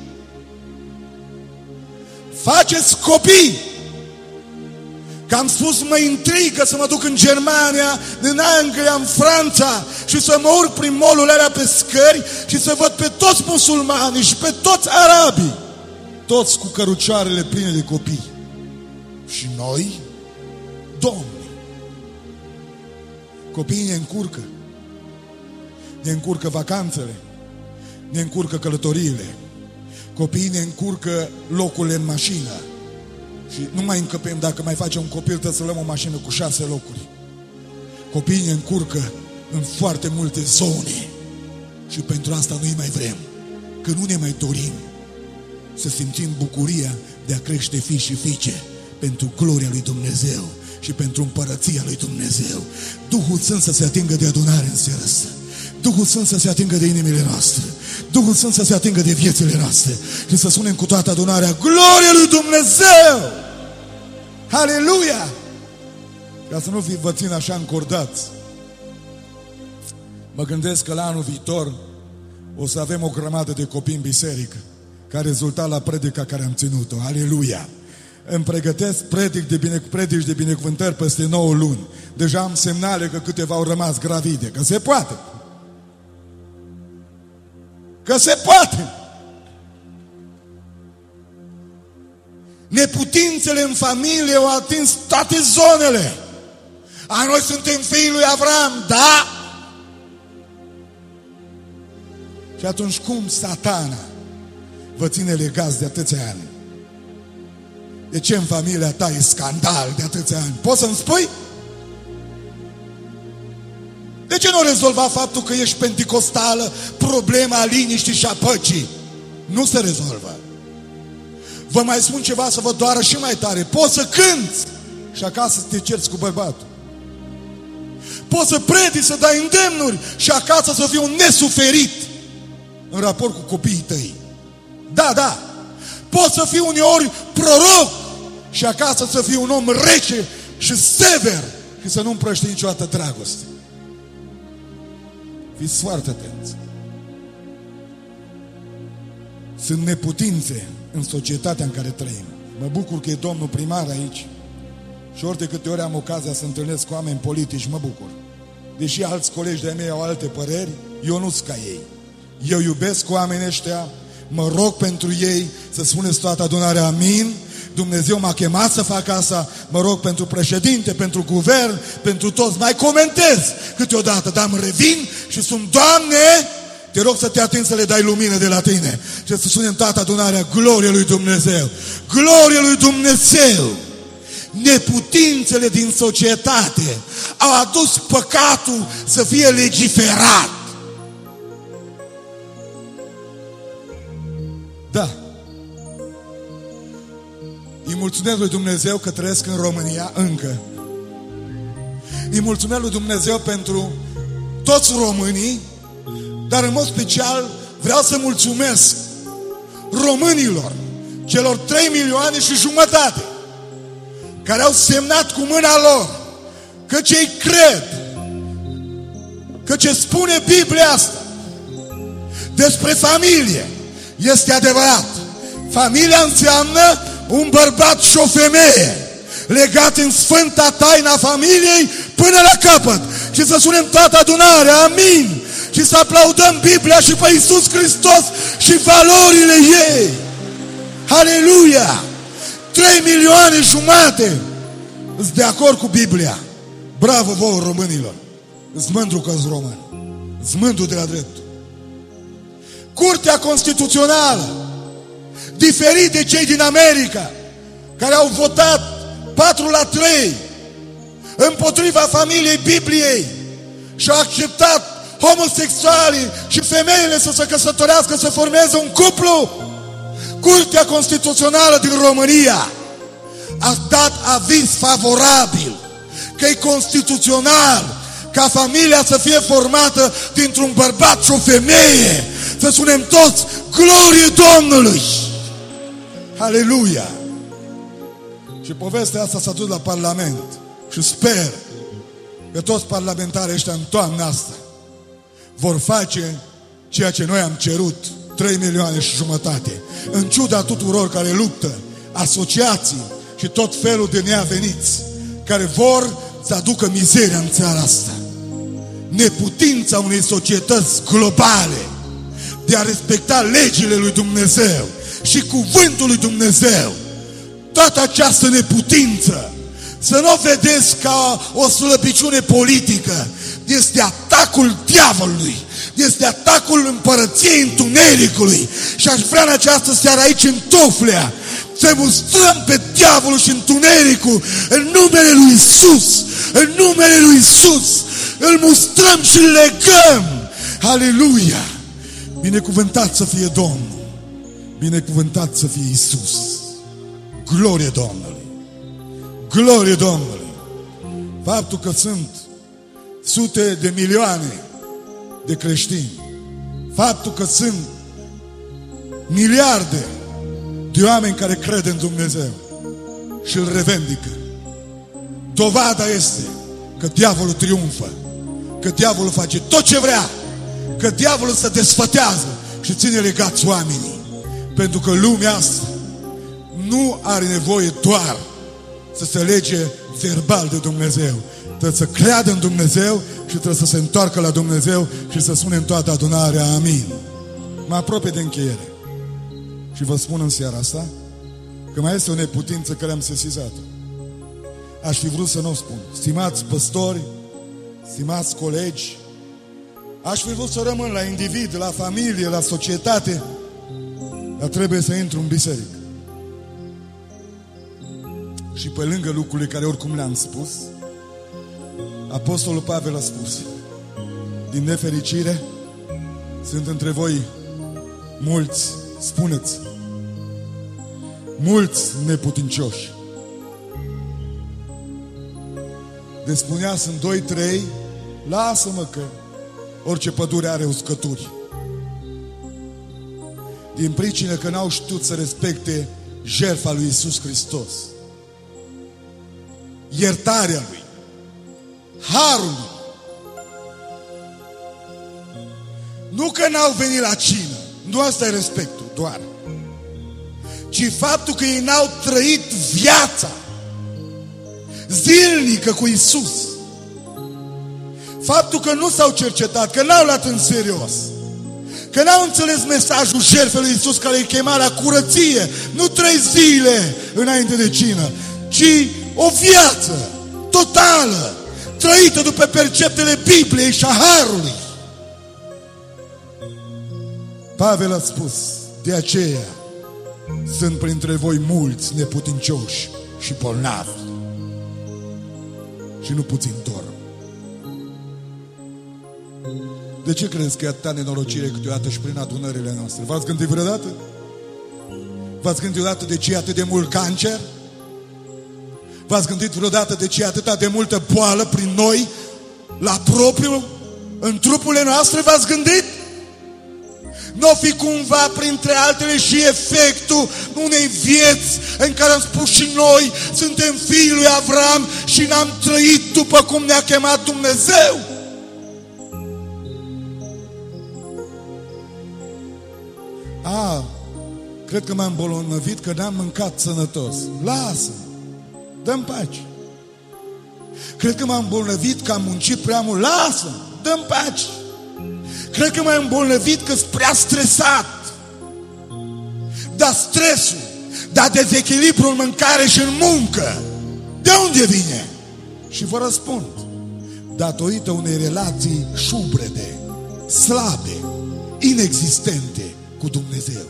Faceți copii! Că am spus, mă intrigă să mă duc în Germania, în Anglia, în Franța și să mă urc prin mall-urile alea pe scări și să văd pe toți musulmanii și pe toți arabii. toți cu cărucioarele pline de copii. Și noi, Domni, copiii ne încurcă. Ne încurcă vacanțele, ne încurcă călătoriile, copiii ne încurcă locurile în mașină. Și nu mai încăpem, dacă mai facem un copil, trebuie să luăm o mașină cu șase locuri. Copiii ne încurcă în foarte multe zone. Și pentru asta nu-i mai vrem. Că nu ne mai dorim să simțim bucuria de a crește fii și fiice pentru gloria lui Dumnezeu și pentru împărăția lui Dumnezeu. Duhul Sfânt să se atingă de adunare în seara asta. Duhul Sfânt să se atingă de inimile noastre. Duhul Sfânt să se atingă de viețile noastre. Și să spunem cu toată adunarea: gloria lui Dumnezeu! Aleluia! Ca să nu vă țin așa încordați. Mă gândesc că la anul viitor o să avem o grămadă de copii în biserică, ca rezultat la predica care am ținut-o. Aleluia! Îmi pregătesc predic de bine, predici de binecuvântări peste nouă luni. Deja am semnale că câteva au rămas gravide. Că se poate! Că se poate! Neputințele în familie au atins toate zonele. A, noi suntem fiii lui Avram, da? Și atunci cum Satana vă ține legați de atâția ani? De ce în familia ta e scandal de atâția ani? Poți să-mi spui? De ce nu rezolva faptul că ești penticostală problema liniștii și a păcii? Nu se rezolvă. Vă mai spun ceva să vă doară și mai tare. Poți să cânți și acasă să te cerți cu bărbatul. Poți să predici, să dai îndemnuri și acasă să fii un nesuferit în raport cu copiii tăi. Da, da. Poți să fii uneori proroc și acasă să fii un om rece și sever și să nu împrăști niciodată dragoste. Fiți foarte atenți. Sunt neputințe în societatea în care trăim. Mă bucur că e domnul primar aici și ori de câte ori am ocazia să întâlnesc cu oameni politici, mă bucur. Deși alți colegi de-ai mei au alte păreri, eu nu sunt ca ei. Eu iubesc oamenii ăștia, mă rog pentru ei, să spuneți toată adunarea amin. Dumnezeu m-a chemat să fac asta, mă rog pentru președinte, pentru guvern, pentru toți. Mai comentez câteodată, dar îmi revin și sunt: Doamne, te rog să te atingi, să le dai lumină de la tine. Și să spunem toată adunarea: glorie lui Dumnezeu! Glorie lui Dumnezeu! Neputințele din societate au adus păcatul să fie legiferat. Da. Îi mulțumesc lui Dumnezeu că trăiesc în România încă. Îi mulțumesc lui Dumnezeu pentru toți românii, dar în mod special vreau să mulțumesc românilor, celor trei milioane și jumătate, care au semnat cu mâna lor că ce-i cred, că ce spune Biblia asta despre familie este adevărat. Familia înseamnă un bărbat și o femeie legat în sfânta taina familiei până la capăt. Și să spunem toată adunarea amin. Și să aplaudăm Biblia și pe Iisus Hristos și valorile ei. Aleluia! Trei milioane jumate îți de acord cu Biblia. Bravo vouă, românilor! Îți mândru că-s român. Îți mândru de la dreptul. Curtea Constituțională, diferit de cei din America, care au votat patru la trei împotriva familiei Bibliei și au acceptat homosexualii și femeile să se căsătorească, să formeze un cuplu. Curtea Constituțională din România a dat aviz favorabil că e constituțional ca familia să fie formată dintr-un bărbat și o femeie. Să spunem toți: glorie Domnului! Aleluia! Și povestea asta s-a dus la Parlament și sper că toți parlamentarii ăștia în toamna asta vor face ceea ce noi am cerut, trei milioane și jumătate. În ciuda tuturor care luptă, asociații și tot felul de neaveniți care vor să aducă mizeria în țara asta. Neputința unei societăți globale de a respecta legile lui Dumnezeu și cuvântul lui Dumnezeu. Toată această neputință, să nu o vedeți ca o slăbiciune politică, este atacul diavolului, este atacul împărăției întunericului. Și aș vrea în această seară aici în Toflea să mustrăm pe diavolul și întunericul în numele lui Iisus, în numele lui Iisus, îl mustrăm și îl legăm. Aleluia! Binecuvântat să fie Domnul, binecuvântat să fie Iisus. Glorie Domnului, glorie Domnului. Faptul că sunt sute de milioane de creștini, faptul că sunt miliarde de oameni care cred în Dumnezeu și îl revendică, dovada este că diavolul triumfă, că diavolul face tot ce vrea, că diavolul se desfătează și ține legați oamenii. Pentru că lumea asta nu are nevoie doar să se lege verbal de Dumnezeu. Trebuie să creadă în Dumnezeu și trebuie să se întoarcă la Dumnezeu și să spune în toată adunarea amin. Mă apropie de încheiere și vă spun în seara asta că mai este o neputință care am sesizat-o. Aș fi vrut să nu o spun. Stimați păstori, stimați colegi, aș fi vrut să rămân la individ, la familie, la societate, dar trebuie să intru în biserică. Și pe lângă lucrurile care oricum le-am spus, Apostolul Pavel a spus: din nefericire sunt între voi mulți, spuneți, mulți neputincioși. De spunea, sunt doi, trei, lasă-mă că orice pădure are uscături. Din pricină că n-au știut să respecte jertfa lui Iisus Hristos, iertarea lui, harul lui. Nu că n-au venit la cină, nu asta e respectul doar, ci faptul că ei n-au trăit viața zilnică cu Iisus. Faptul că nu s-au cercetat, că n-au luat în serios, că n-au înțeles mesajul jertfei lui Iisus care îi chema la curăție, nu trei zile înainte de cină, ci o viață totală, trăită după perceptele Bibliei și a harului. Pavel a spus: de aceea sunt printre voi mulți neputincioși și bolnavi, și nu puțin dor. De ce crezi că e atâta nenorocire câteodată și prin adunările noastre? V-ați gândit vreodată? V-ați gândit vreodată de ce e atât de mult cancer? V-ați gândit vreodată de ce e atâta de multă boală prin noi, la propriu, în trupurile noastre? V-ați gândit? Nu fi cumva printre altele și efectul unei vieți în care am spus și noi suntem fiii lui Avram și n-am trăit după cum ne-a chemat Dumnezeu? A, cred că m-am îmbolnăvit că n-am mâncat sănătos. Lasă, dă-mi pace. Cred că m-am îmbolnăvit că am muncit prea mult. Lasă, dă-mi pace. Cred că m-am îmbolnăvit că sunt prea stresat. Dar stresul, dar dezechilibru în mâncare și în muncă, de unde vine? Și vă răspund: datorită unei relații șubrede, slabe, inexistente cu Dumnezeu.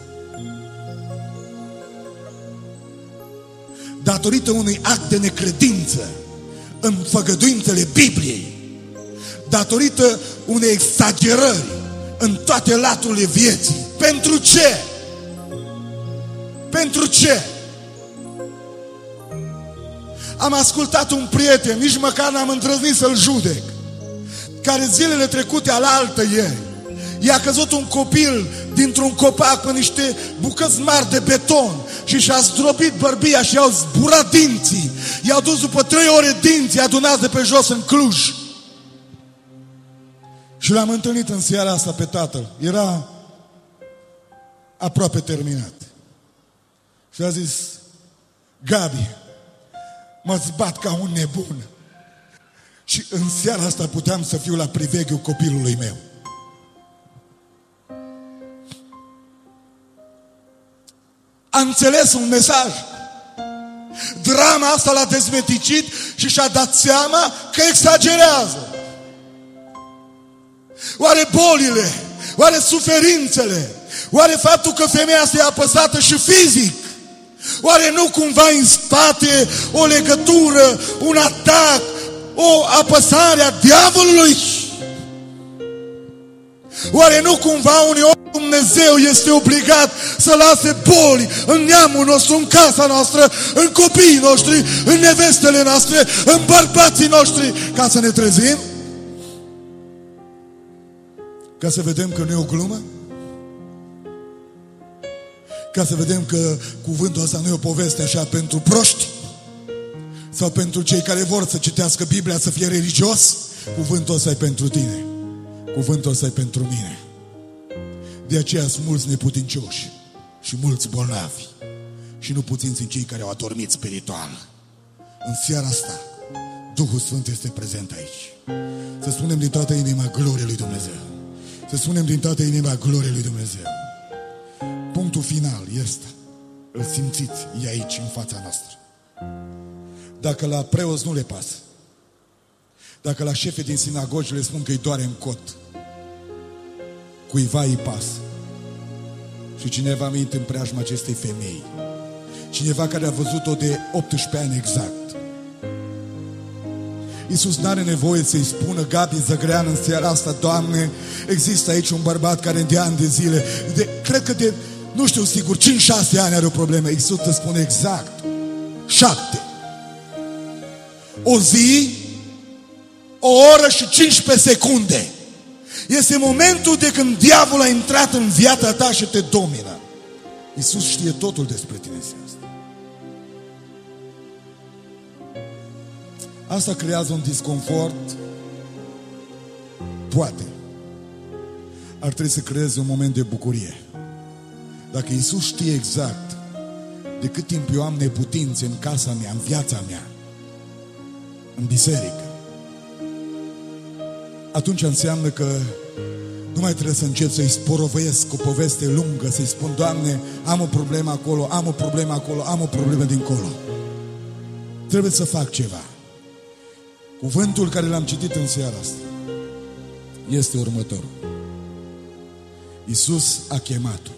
Datorită unui act de necredință în făgăduințele Bibliei, datorită unei exagerări în toate laturile vieții. Pentru ce? Pentru ce? Am ascultat un prieten, nici măcar n-am îndrăznit să-l judec, care zilele trecute alaltă ieri i-a căzut un copil dintr-un copac pe niște bucăți mari de beton și și-a zdrobit bărbia și i-au zburat dinții. I-au dus după trei ore dinții adunați de pe jos în Cluj. Și l-am întâlnit în seara asta pe tatăl. Era aproape terminat. Și a zis: Gabi, mă zbat ca un nebun. Și în seara asta puteam să fiu la priveghiul copilului meu. a înțeles un mesaj. Drama asta l-a dezmeticit și și-a dat seama că exagerează. Oare bolile, oare suferințele, oare faptul că femeia asta e apăsată și fizic, oare nu cumva în spate o legătură, un atac, o apăsare a diavolului? Oare nu cumva uneori Dumnezeu este obligat să lase boli în neamul nostru, în casa noastră, în copiii noștri, în nevestele noastre, în bărbații noștri, ca să ne trezim? Ca să vedem că nu e o glumă? Ca să vedem că cuvântul ăsta nu e o poveste așa pentru proști? Sau pentru cei care vor să citească Biblia, să fie religios? Cuvântul ăsta e pentru tine. Cuvântul ăsta e pentru mine. De aceea sunt mulți neputincioși și mulți bolnavi. Și nu puțini sunt cei care au adormit spiritual. În seara asta, Duhul Sfânt este prezent aici. Să spunem din toată inima gloria lui Dumnezeu. Să spunem din toată inima gloria lui Dumnezeu. Punctul final este, îl simțiți, e aici în fața noastră. Dacă la preoți nu le pasă, dacă la șefii din sinagogi le spun că îi doare în cot, cuiva îi pasă. Și cineva mi intră în preajma acestei femei. Cineva care a văzut-o de optsprezece ani exact. Iisus n-are nevoie să-i spună Gabi Zăgrean în seara asta: Doamne, există aici un bărbat care de ani de zile, de, cred că de, nu știu sigur, cinci șase ani are o problemă. Iisus te spune exact. Șapte. O zi, o oră și cincisprezece secunde. Este momentul de când diavolul a intrat în viața ta și te domină. Iisus știe totul despre tine în seara asta. Asta creează un disconfort? Poate. Ar trebui să creeze un moment de bucurie. Dacă Iisus știe exact de cât timp eu am neputințe în casa mea, în viața mea, în biserică, atunci înseamnă că nu mai trebuie să încep să-i sporovăiesc o poveste lungă, să-i spun: Doamne, am o problemă acolo, am o problemă acolo, am o problemă dincolo. Trebuie să fac ceva. Cuvântul care l-am citit în seara asta este următorul. Iisus a chemat-o.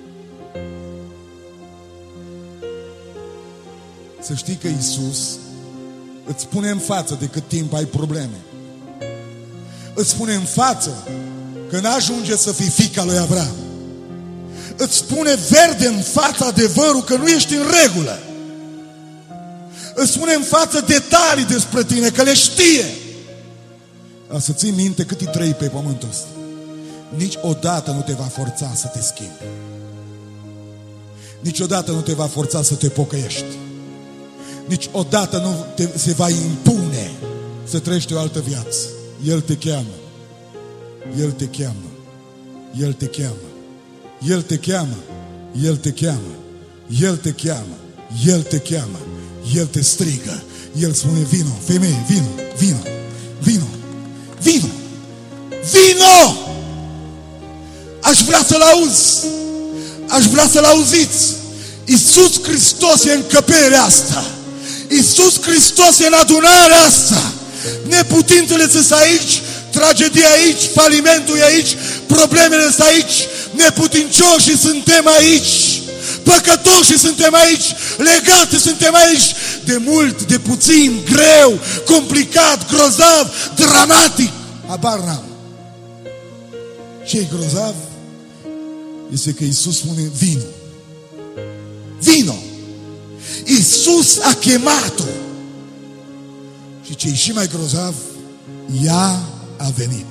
Să știi că Iisus îți spune în față de cât timp ai probleme. Îți spune în față că n-ajunge să fii fiica lui Avram. Îți spune verde în față adevărul că nu ești în regulă. Îți spune în față detalii despre tine, că le știe. Dar să ții minte cât îi trăi pe pământul ăsta. Niciodată nu te va forța să te schimbi. Niciodată nu te va forța să te pocăiești. Niciodată nu te, se va impune să trăiești o altă viață. El te cheamă. El te cheamă. El te cheamă. El te cheamă. El te cheamă. El te cheamă. El te cheamă. El te strigă. El spune: vino, femeie, vino, vino, vino, vino, vino! Aș vrea să-l auzi. Aș vrea să-l auziți. Iisus Hristos e în încăperea asta. Iisus Hristos e în adunarea asta. Neputințele sunt aici, tragedia aici, falimentul e aici, problemele sunt aici, neputincioși suntem aici, păcătoși suntem aici, legați suntem aici, de mult, de puțin, greu, complicat, grozav, dramatic. Habar n-am. Ce-i grozav? Este că Iisus spune: vino. Vino. Iisus a chemat-o. Și ce-i și mai grozav, ea a venit.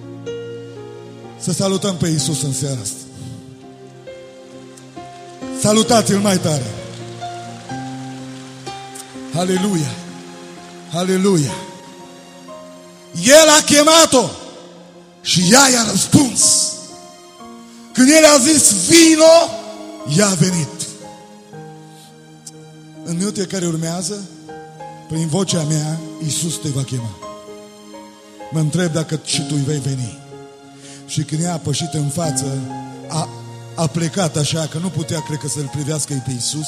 Să salutăm pe Iisus în seara asta. Salutați-L mai tare. Aleluia. Aleluia. El a chemat-o și ea i-a răspuns. Când El a zis vino, ea a venit. În minutele care urmează, prin vocea mea, Iisus te va chema. Mă întreb dacă și tu vei veni. Și când ea a pășit în față, a a plecat așa că nu putea, cred că, să-l privească pe Iisus.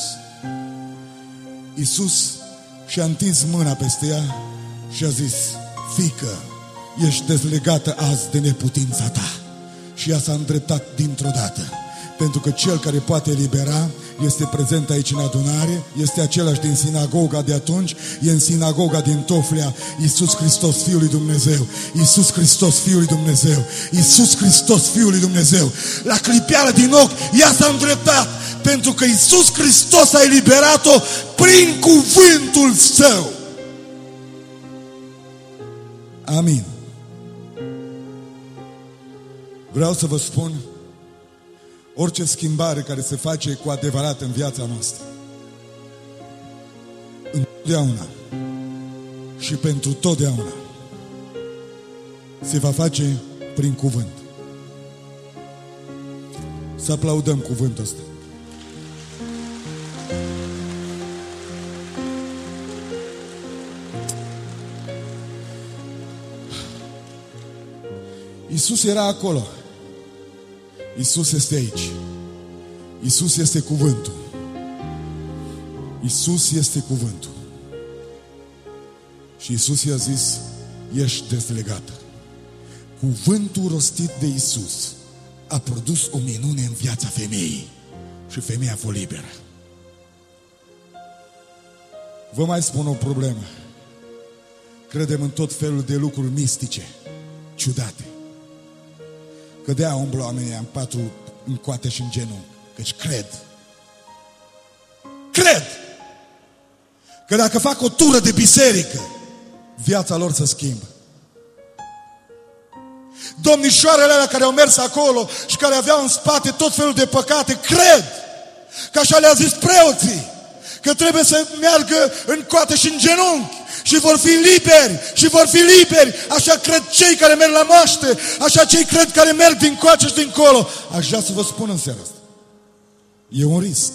Iisus și-a întins mâna peste ea și a zis: fiică, ești dezlegată azi de neputința ta. Și ea s-a îndreptat dintr-o dată, pentru că Cel care poate elibera este prezent aici în adunare, este același din sinagoga de atunci, e în sinagoga din Toflea, Iisus Hristos, Fiul lui Dumnezeu, Iisus Hristos, Fiul lui Dumnezeu, Iisus Hristos, Fiul lui Dumnezeu. La clipeală din ochi, ea s-a îndreptat, pentru că Iisus Hristos a eliberat-o prin cuvântul Său. Amin. Vreau să vă spun, orice schimbare care se face cu adevărat în viața noastră, întotdeauna și pentru totdeauna, se va face prin cuvânt. Să aplaudăm cuvântul ăsta. Iisus era acolo. Iisus este aici. Iisus este cuvântul. Iisus este cuvântul. Și Iisus i-a zis: ești dezlegată. Cuvântul rostit de Iisus a produs o minune în viața femeii. Și femeia a fost liberă. Vă mai spun o problemă. Credem în tot felul de lucruri mistice, ciudate. Că de-aia umblă oamenii în patru încoate și în genunchi. Căci cred. Cred că dacă fac o tură de biserică, viața lor se schimbă. Domnișoarele alea care au mers acolo și care aveau în spate tot felul de păcate, cred că așa le-a zis preoții, că trebuie să meargă în coate și în genunchi și vor fi liberi, și vor fi liberi. Așa cred cei care merg la moaște, așa cei cred care merg din coace și dincolo. Aș vrea să vă spun în seara asta, e un risc.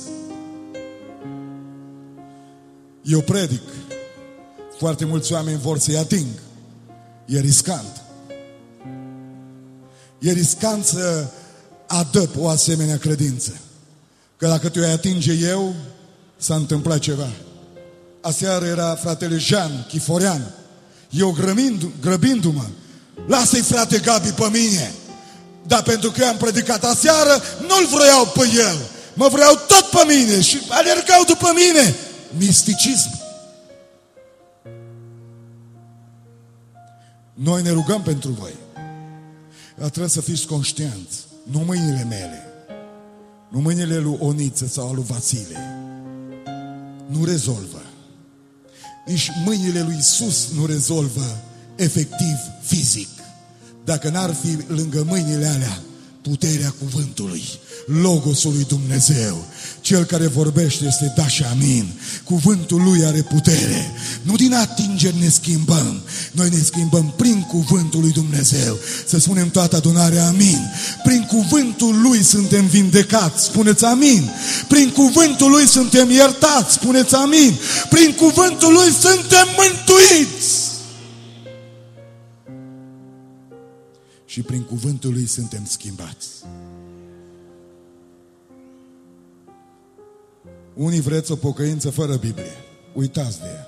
Eu predic, foarte mulți oameni vor să-i ating. E riscant. E riscant să adăp o asemenea credință. Că dacă te-o atinge eu, s-a întâmplat ceva. Aseară era fratele Jean Chiforean. Eu grăbindu-mă, lasă-i frate Gabi pe mine. Dar pentru că eu am predicat aseară, nu-l vroiau pe el, mă vreau tot pe mine și alergau după mine. Misticism. Noi ne rugăm pentru voi. Dar trebuie să fiți conștienți. Nu mâinile mele, nu mâinile lui Oniță sau lui Vasile nu rezolvă. Nici mâinile lui Iisus nu rezolvă efectiv, fizic. Dacă n-ar fi lângă mâinile alea puterea cuvântului, Logosul lui Dumnezeu. Cel care vorbește este da și amin. Cuvântul lui are putere. Nu din atingeri ne schimbăm. Noi ne schimbăm prin cuvântul lui Dumnezeu. Să spunem toată adunarea amin. Prin cuvântul lui suntem vindecați. Spuneți amin. Prin cuvântul lui suntem iertați. Spuneți amin. Prin cuvântul lui suntem mântuiți. Și prin cuvântul lui suntem schimbați. Unii vreți o pocăință fără Biblie. Uitați de ea.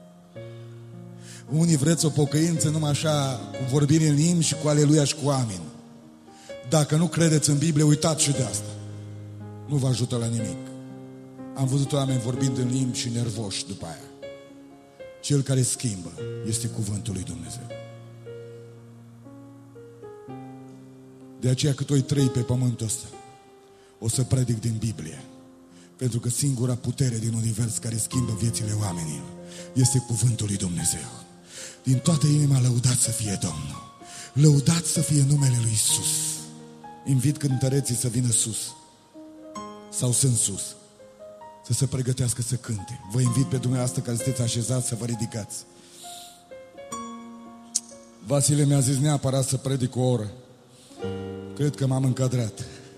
Unii vreți o pocăință numai așa, cu vorbire în limbi și cu aleluia și cu amin. Dacă nu credeți în Biblie, uitați și de asta. Nu vă ajută la nimic. Am văzut oameni vorbind în limbi și nervoși după aia. Cel care schimbă este cuvântul lui Dumnezeu. De aceea cât o-i trăi pe pământul ăsta, o să predic din Biblie. Pentru că singura putere din univers care schimbă viețile oamenilor este cuvântul lui Dumnezeu. Din toată inima lăudat să fie Domnul. Lăudat să fie numele lui Iisus. Invit cântăreții să vină sus. Sau sunt sus. Să se pregătească să cânte. Vă invit pe dumneavoastră care sunteți așezați să vă ridicați. Vasile mi-a zis neapărat să predic o oră. Cred că m-am încadrat.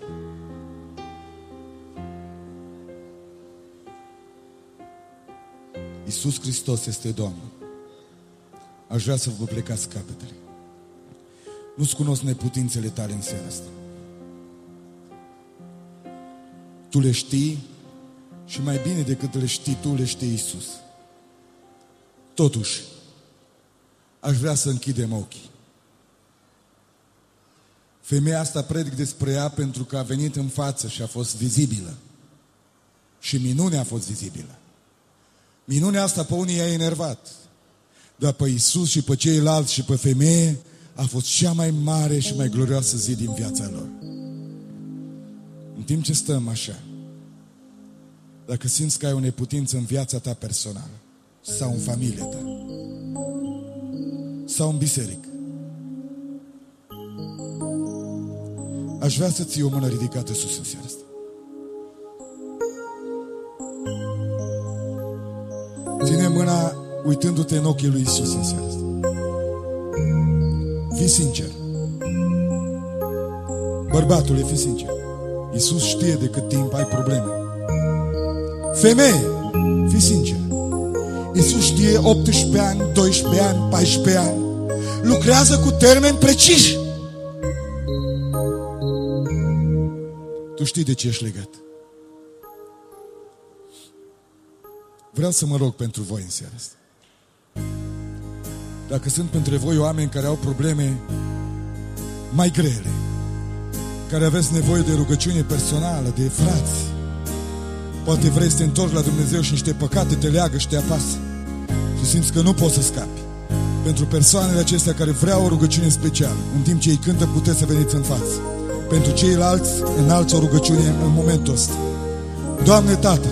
Iisus Hristos este Domnul. Aș vrea să vă plecați capetele. Nu-ți cunosc neputințele tale în seara asta. tu le știi și mai bine decât le știi tu, le știe Iisus. Totuși, aș vrea să închidem ochii. Femeia asta predic despre ea pentru că a venit în față și a fost vizibilă. Și minunea a fost vizibilă. Minunea asta pe unii i-a enervat. Dar pe Iisus și pe ceilalți și pe femeie a fost cea mai mare și mai glorioasă zi din viața lor. În timp ce stăm așa, dacă simți că ai o neputință în viața ta personală, sau în familia ta, sau în biserică, aș vrea să ții o mână ridicată sus în seara asta. Ține mâna uitându-te în ochii lui Iisus în seara asta. Fii sincer. Bărbatule, fii sincer. Iisus știe de cât timp ai probleme. Femeie, fii sincer. Iisus știe optsprezece ani, doisprezece ani, paisprezece ani. Lucrează cu termeni preciși. Tu știi de ce ești legat. Vreau să mă rog pentru voi în seara asta. Dacă sunt între voi oameni care au probleme mai grele, care aveți nevoie de rugăciune personală, de frați, poate vrei să te întorci la Dumnezeu și niște păcate te leagă și te apasă și simți că nu poți să scapi. Pentru persoanele acestea care vreau o rugăciune specială, în timp ce ei cântă, puteți să veniți în față. Pentru ceilalți, înalți o rugăciune în momentul ăsta. Doamne Tată,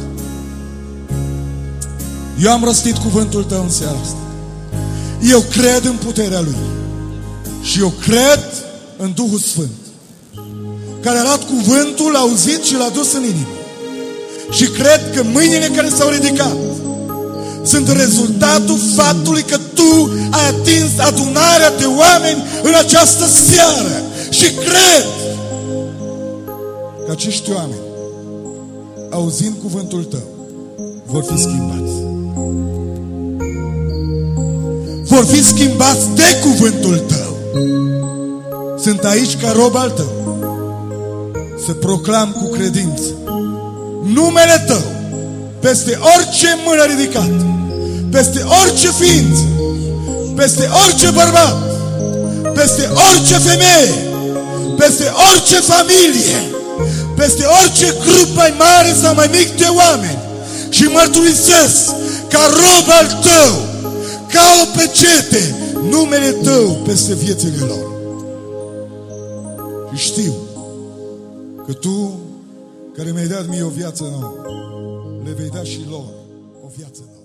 eu am rostit cuvântul Tău în seara asta. Eu cred în puterea Lui. Și eu cred în Duhul Sfânt, care a luat cuvântul, l-a auzit și l-a dus în inimă. Și cred că mâinile care s-au ridicat sunt rezultatul faptului că Tu ai atins adunarea de oameni în această seară. Și cred că acești oameni, auzind cuvântul Tău, vor fi schimbați. Vor fi schimbați de cuvântul Tău. Sunt aici ca rob al Tău să proclam cu credință numele Tău peste orice mână ridicată, peste orice ființă, peste orice bărbat, peste orice femeie, peste orice familie, peste orice grup mai mare sau mai mic de oameni. Și mărturisesc ca rob al Tău, ca o pecete, numele Tău peste viețile lor. Și știu că Tu, care mi-ai dat mie o viață nouă, le vei da și lor o viață nouă.